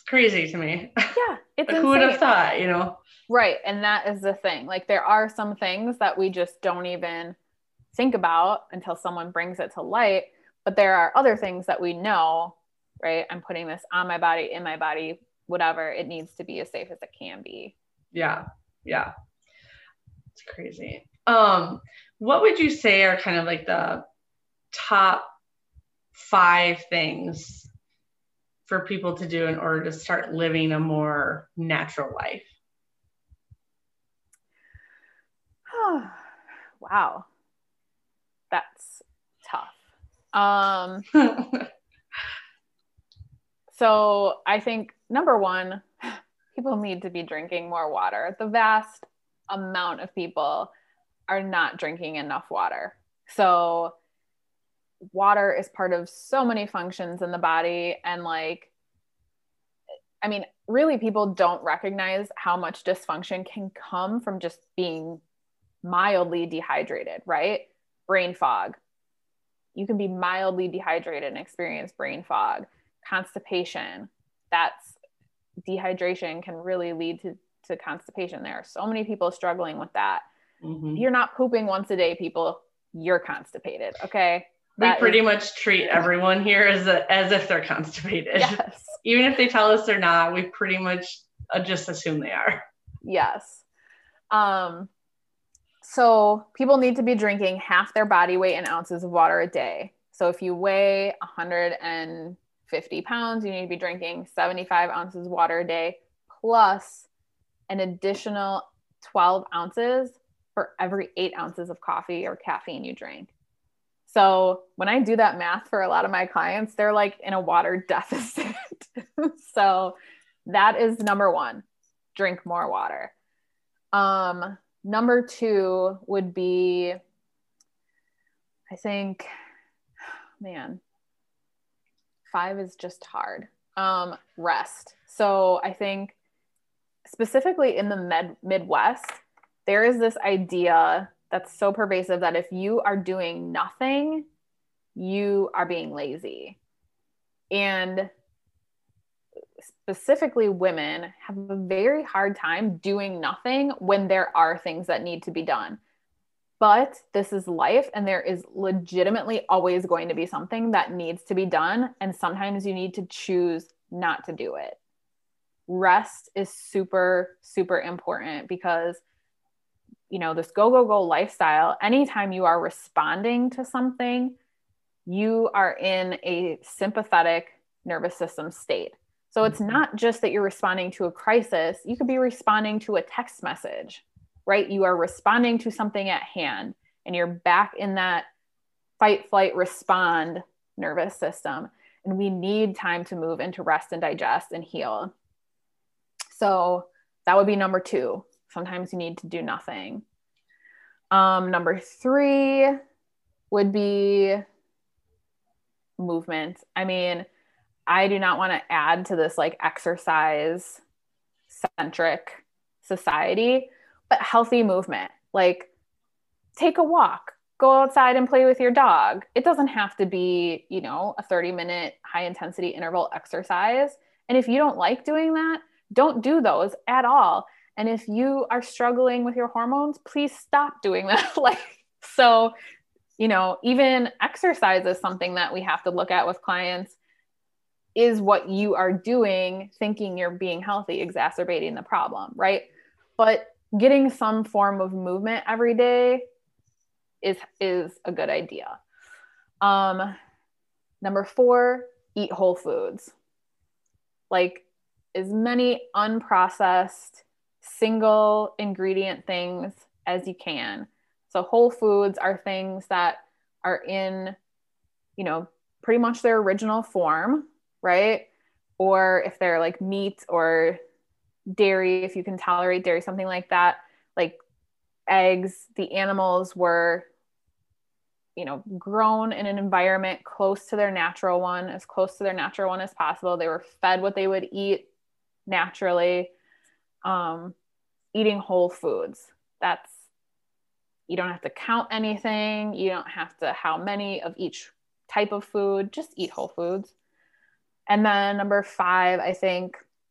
crazy to me. Yeah, it's like, who would have thought, you know? Right. And that is the thing. Like there are some things that we just don't even think about until someone brings it to light. But there are other things that we know, right? I'm putting this on my body, in my body, whatever. It needs to be as safe as it can be. Yeah. Yeah. It's crazy. Um, what would you say are kind of like the top five things for people to do in order to start living a more natural life? Wow. That's tough. Um, so I think number one, people need to be drinking more water. The vast amount of people are not drinking enough water. So water is part of so many functions in the body. And like, I mean, really people don't recognize how much dysfunction can come from just being mildly dehydrated, right? Brain fog. You can be mildly dehydrated and experience brain fog. Constipation. That's dehydration can really lead to, to constipation. There are so many people struggling with that. Mm-hmm. You're not pooping once a day, people. You're constipated. Okay. We that pretty is- much treat everyone here as a, as if they're constipated. Yes. Even if they tell us they're not, we pretty much just assume they are. Yes. Um, so people need to be drinking half their body weight in ounces of water a day. So if you weigh one hundred fifty pounds, you need to be drinking seventy-five ounces of water a day, plus an additional twelve ounces for every eight ounces of coffee or caffeine you drink. So when I do that math for a lot of my clients, they're like in a water deficit. So that is number one, drink more water. Um, number two would be, I think, man, five is just hard. Um, rest. So I think specifically in the med- Midwest, there is this idea that's so pervasive that if you are doing nothing, you are being lazy. And specifically women have a very hard time doing nothing when there are things that need to be done. But this is life, and there is legitimately always going to be something that needs to be done. And sometimes you need to choose not to do it. Rest is super, super important because, you know, this go, go, go lifestyle, anytime you are responding to something, you are in a sympathetic nervous system state. So it's not just that you're responding to a crisis. You could be responding to a text message, right? You are responding to something at hand, and you're back in that fight, flight, respond nervous system. And we need time to move into rest and digest and heal. So that would be number two. Sometimes you need to do nothing. Um, number three would be movement. I mean, I do not want to add to this like exercise centric society, but healthy movement. Like take a walk, go outside and play with your dog. It doesn't have to be, you know, a thirty minute high intensity interval exercise. And if you don't like doing that, don't do those at all. And if you are struggling with your hormones, please stop doing that. Like, so, you know, even exercise is something that we have to look at with clients. Is what you are doing, thinking you're being healthy, exacerbating the problem, right? But getting some form of movement every day is, is a good idea. Um, number four, eat whole foods. Like as many unprocessed, single ingredient things as you can. So whole foods are things that are in, you know, pretty much their original form, right? Or if they're like meat or dairy, if you can tolerate dairy, something like that, like eggs, the animals were, you know, grown in an environment close to their natural one, as close to their natural one as possible. They were fed what they would eat naturally. Um, eating whole foods. That's, you don't have to count anything. You don't have to how many of each type of food, just eat whole foods. And then number five, I think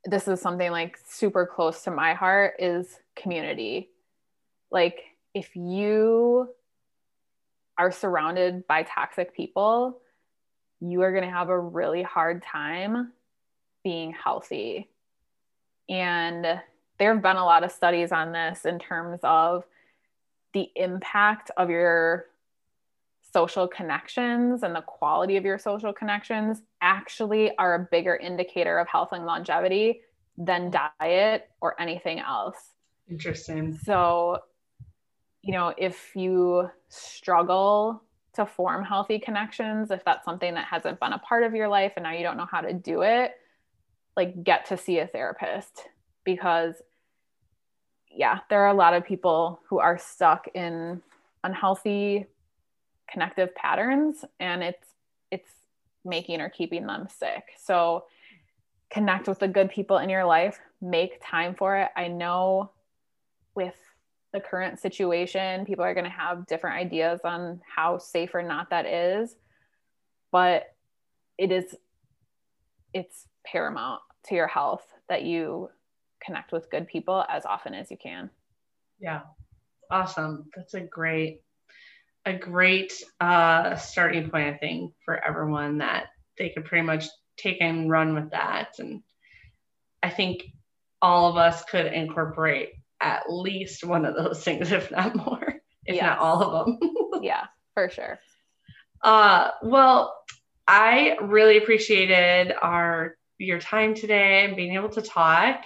this is something like super close to my heart, is community. Like if you are surrounded by toxic people, you are going to have a really hard time being healthy. And there have been a lot of studies on this in terms of the impact of your social connections and the quality of your social connections actually are a bigger indicator of health and longevity than diet or anything else. Interesting. So, you know, if you struggle to form healthy connections, if that's something that hasn't been a part of your life and now you don't know how to do it, like get to see a therapist, because yeah, there are a lot of people who are stuck in unhealthy connective patterns, and it's it's making or keeping them sick. So connect with the good people in your life, make time for it. I know with the current situation, people are going to have different ideas on how safe or not that is, but it is it's paramount to your health that you connect with good people as often as you can. Yeah. Awesome. That's a great a great uh, starting point, I think, for everyone, that they could pretty much take and run with that. And I think all of us could incorporate at least one of those things, if not more, if yes. not all of them. Yeah, for sure. Uh, well, I really appreciated our your time today and being able to talk.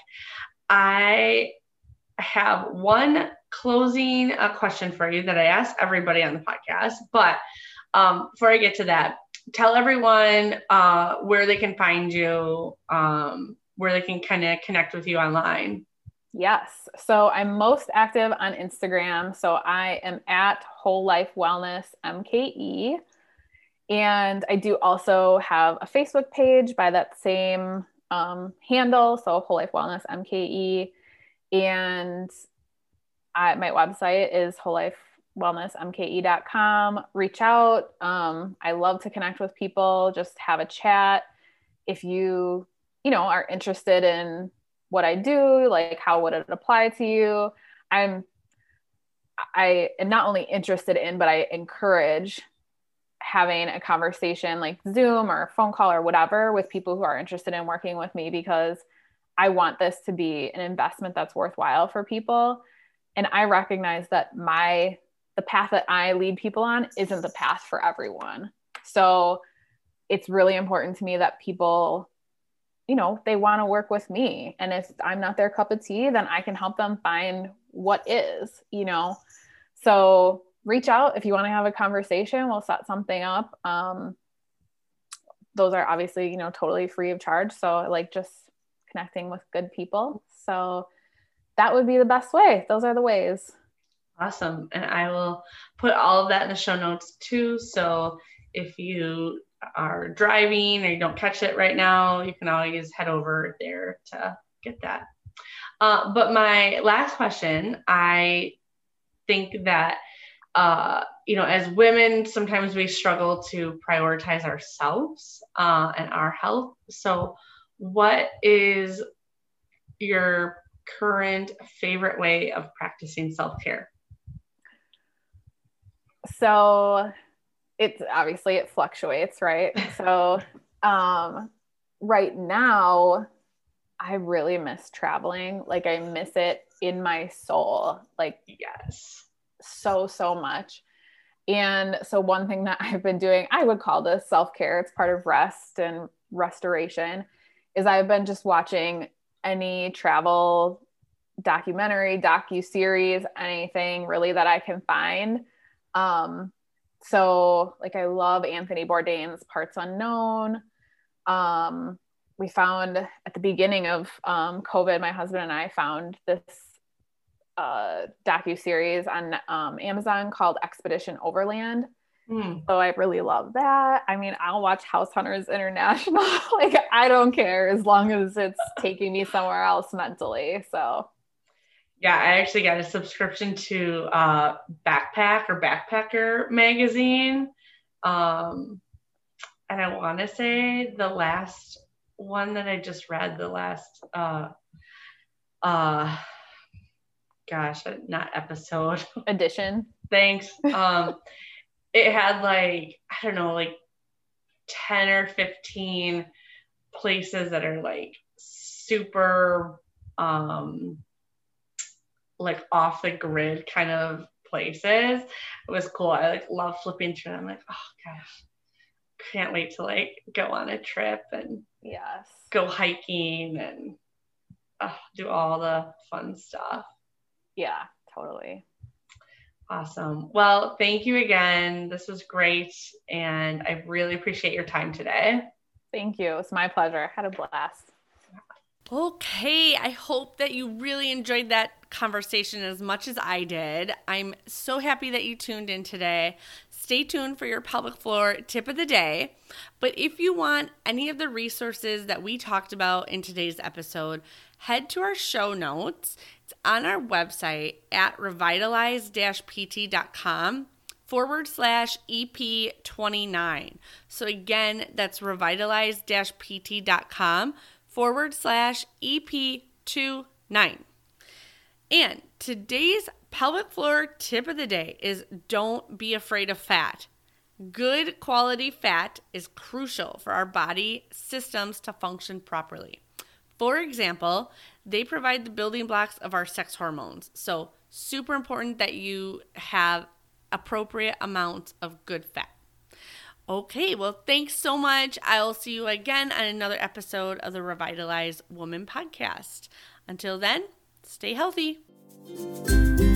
I have one closing uh, question for you that I ask everybody on the podcast. But um, before I get to that, tell everyone uh, where they can find you, um, where they can kind of connect with you online. Yes. So I'm most active on Instagram. So I am at Whole Life Wellness M K E. And I do also have a Facebook page by that same um, handle. So Whole Life Wellness M K E. And I, my website is whole life wellness m k e dot com. Reach out. Um, I love to connect with people, just have a chat. If you, you know, are interested in what I do, like how would it apply to you? I'm, I am not only interested in, but I encourage having a conversation like Zoom or phone call or whatever with people who are interested in working with me, because I want this to be an investment that's worthwhile for people. And I recognize that my, the path that I lead people on isn't the path for everyone. So it's really important to me that people, you know, they want to work with me. And if I'm not their cup of tea, then I can help them find what is, you know. So reach out if you want to have a conversation. We'll set something up. Um, those are obviously, you know, totally free of charge. So I like just connecting with good people. So that would be the best way. Those are the ways. Awesome. And I will put all of that in the show notes too. So if you are driving or you don't catch it right now, you can always head over there to get that. Uh, but my last question, I think that, uh, you know, as women, sometimes we struggle to prioritize ourselves uh, and our health. So what is your current favorite way of practicing self-care? So it's obviously it fluctuates, right? So um, right now I really miss traveling. Like I miss it in my soul. Like, yes, so, so much. And so one thing that I've been doing, I would call this self-care, it's part of rest and restoration, is I've been just watching any travel documentary, docu-series, anything really that I can find. Um, so like I love Anthony Bourdain's Parts Unknown. Um, we found at the beginning of um, COVID, my husband and I found this uh, docu-series on um, Amazon called Expedition Overland. Mm. So I really love that. I mean, I'll watch House Hunters International. Like, I don't care as long as it's taking me somewhere else mentally. So yeah, I actually got a subscription to uh, Backpack or Backpacker magazine. Um, and I want to say the last one that I just read the last, uh, uh, gosh, not episode. Edition. Thanks. Um, it had like, I don't know, like ten or fifteen places that are like super, um, like off the grid kind of places. It was cool. I like love flipping through them. I'm like, oh gosh, can't wait to like go on a trip and yes, go hiking and uh, do all the fun stuff. Yeah, totally. Awesome. Well, thank you again. This was great. And I really appreciate your time today. Thank you. It's my pleasure. I had a blast. Okay, I hope that you really enjoyed that conversation as much as I did. I'm so happy that you tuned in today. Stay tuned for your pelvic floor tip of the day. But if you want any of the resources that we talked about in today's episode, head to our show notes. It's on our website at revitalize-pt.com forward slash EP twenty-nine. So again, that's revitalize-pt.com forward slash EP twenty-nine. And today's pelvic floor tip of the day is don't be afraid of fat. Good quality fat is crucial for our body systems to function properly. For example, they provide the building blocks of our sex hormones. So super important that you have appropriate amounts of good fat. Okay, well, thanks so much. I'll see you again on another episode of the Revitalize Woman podcast. Until then, stay healthy.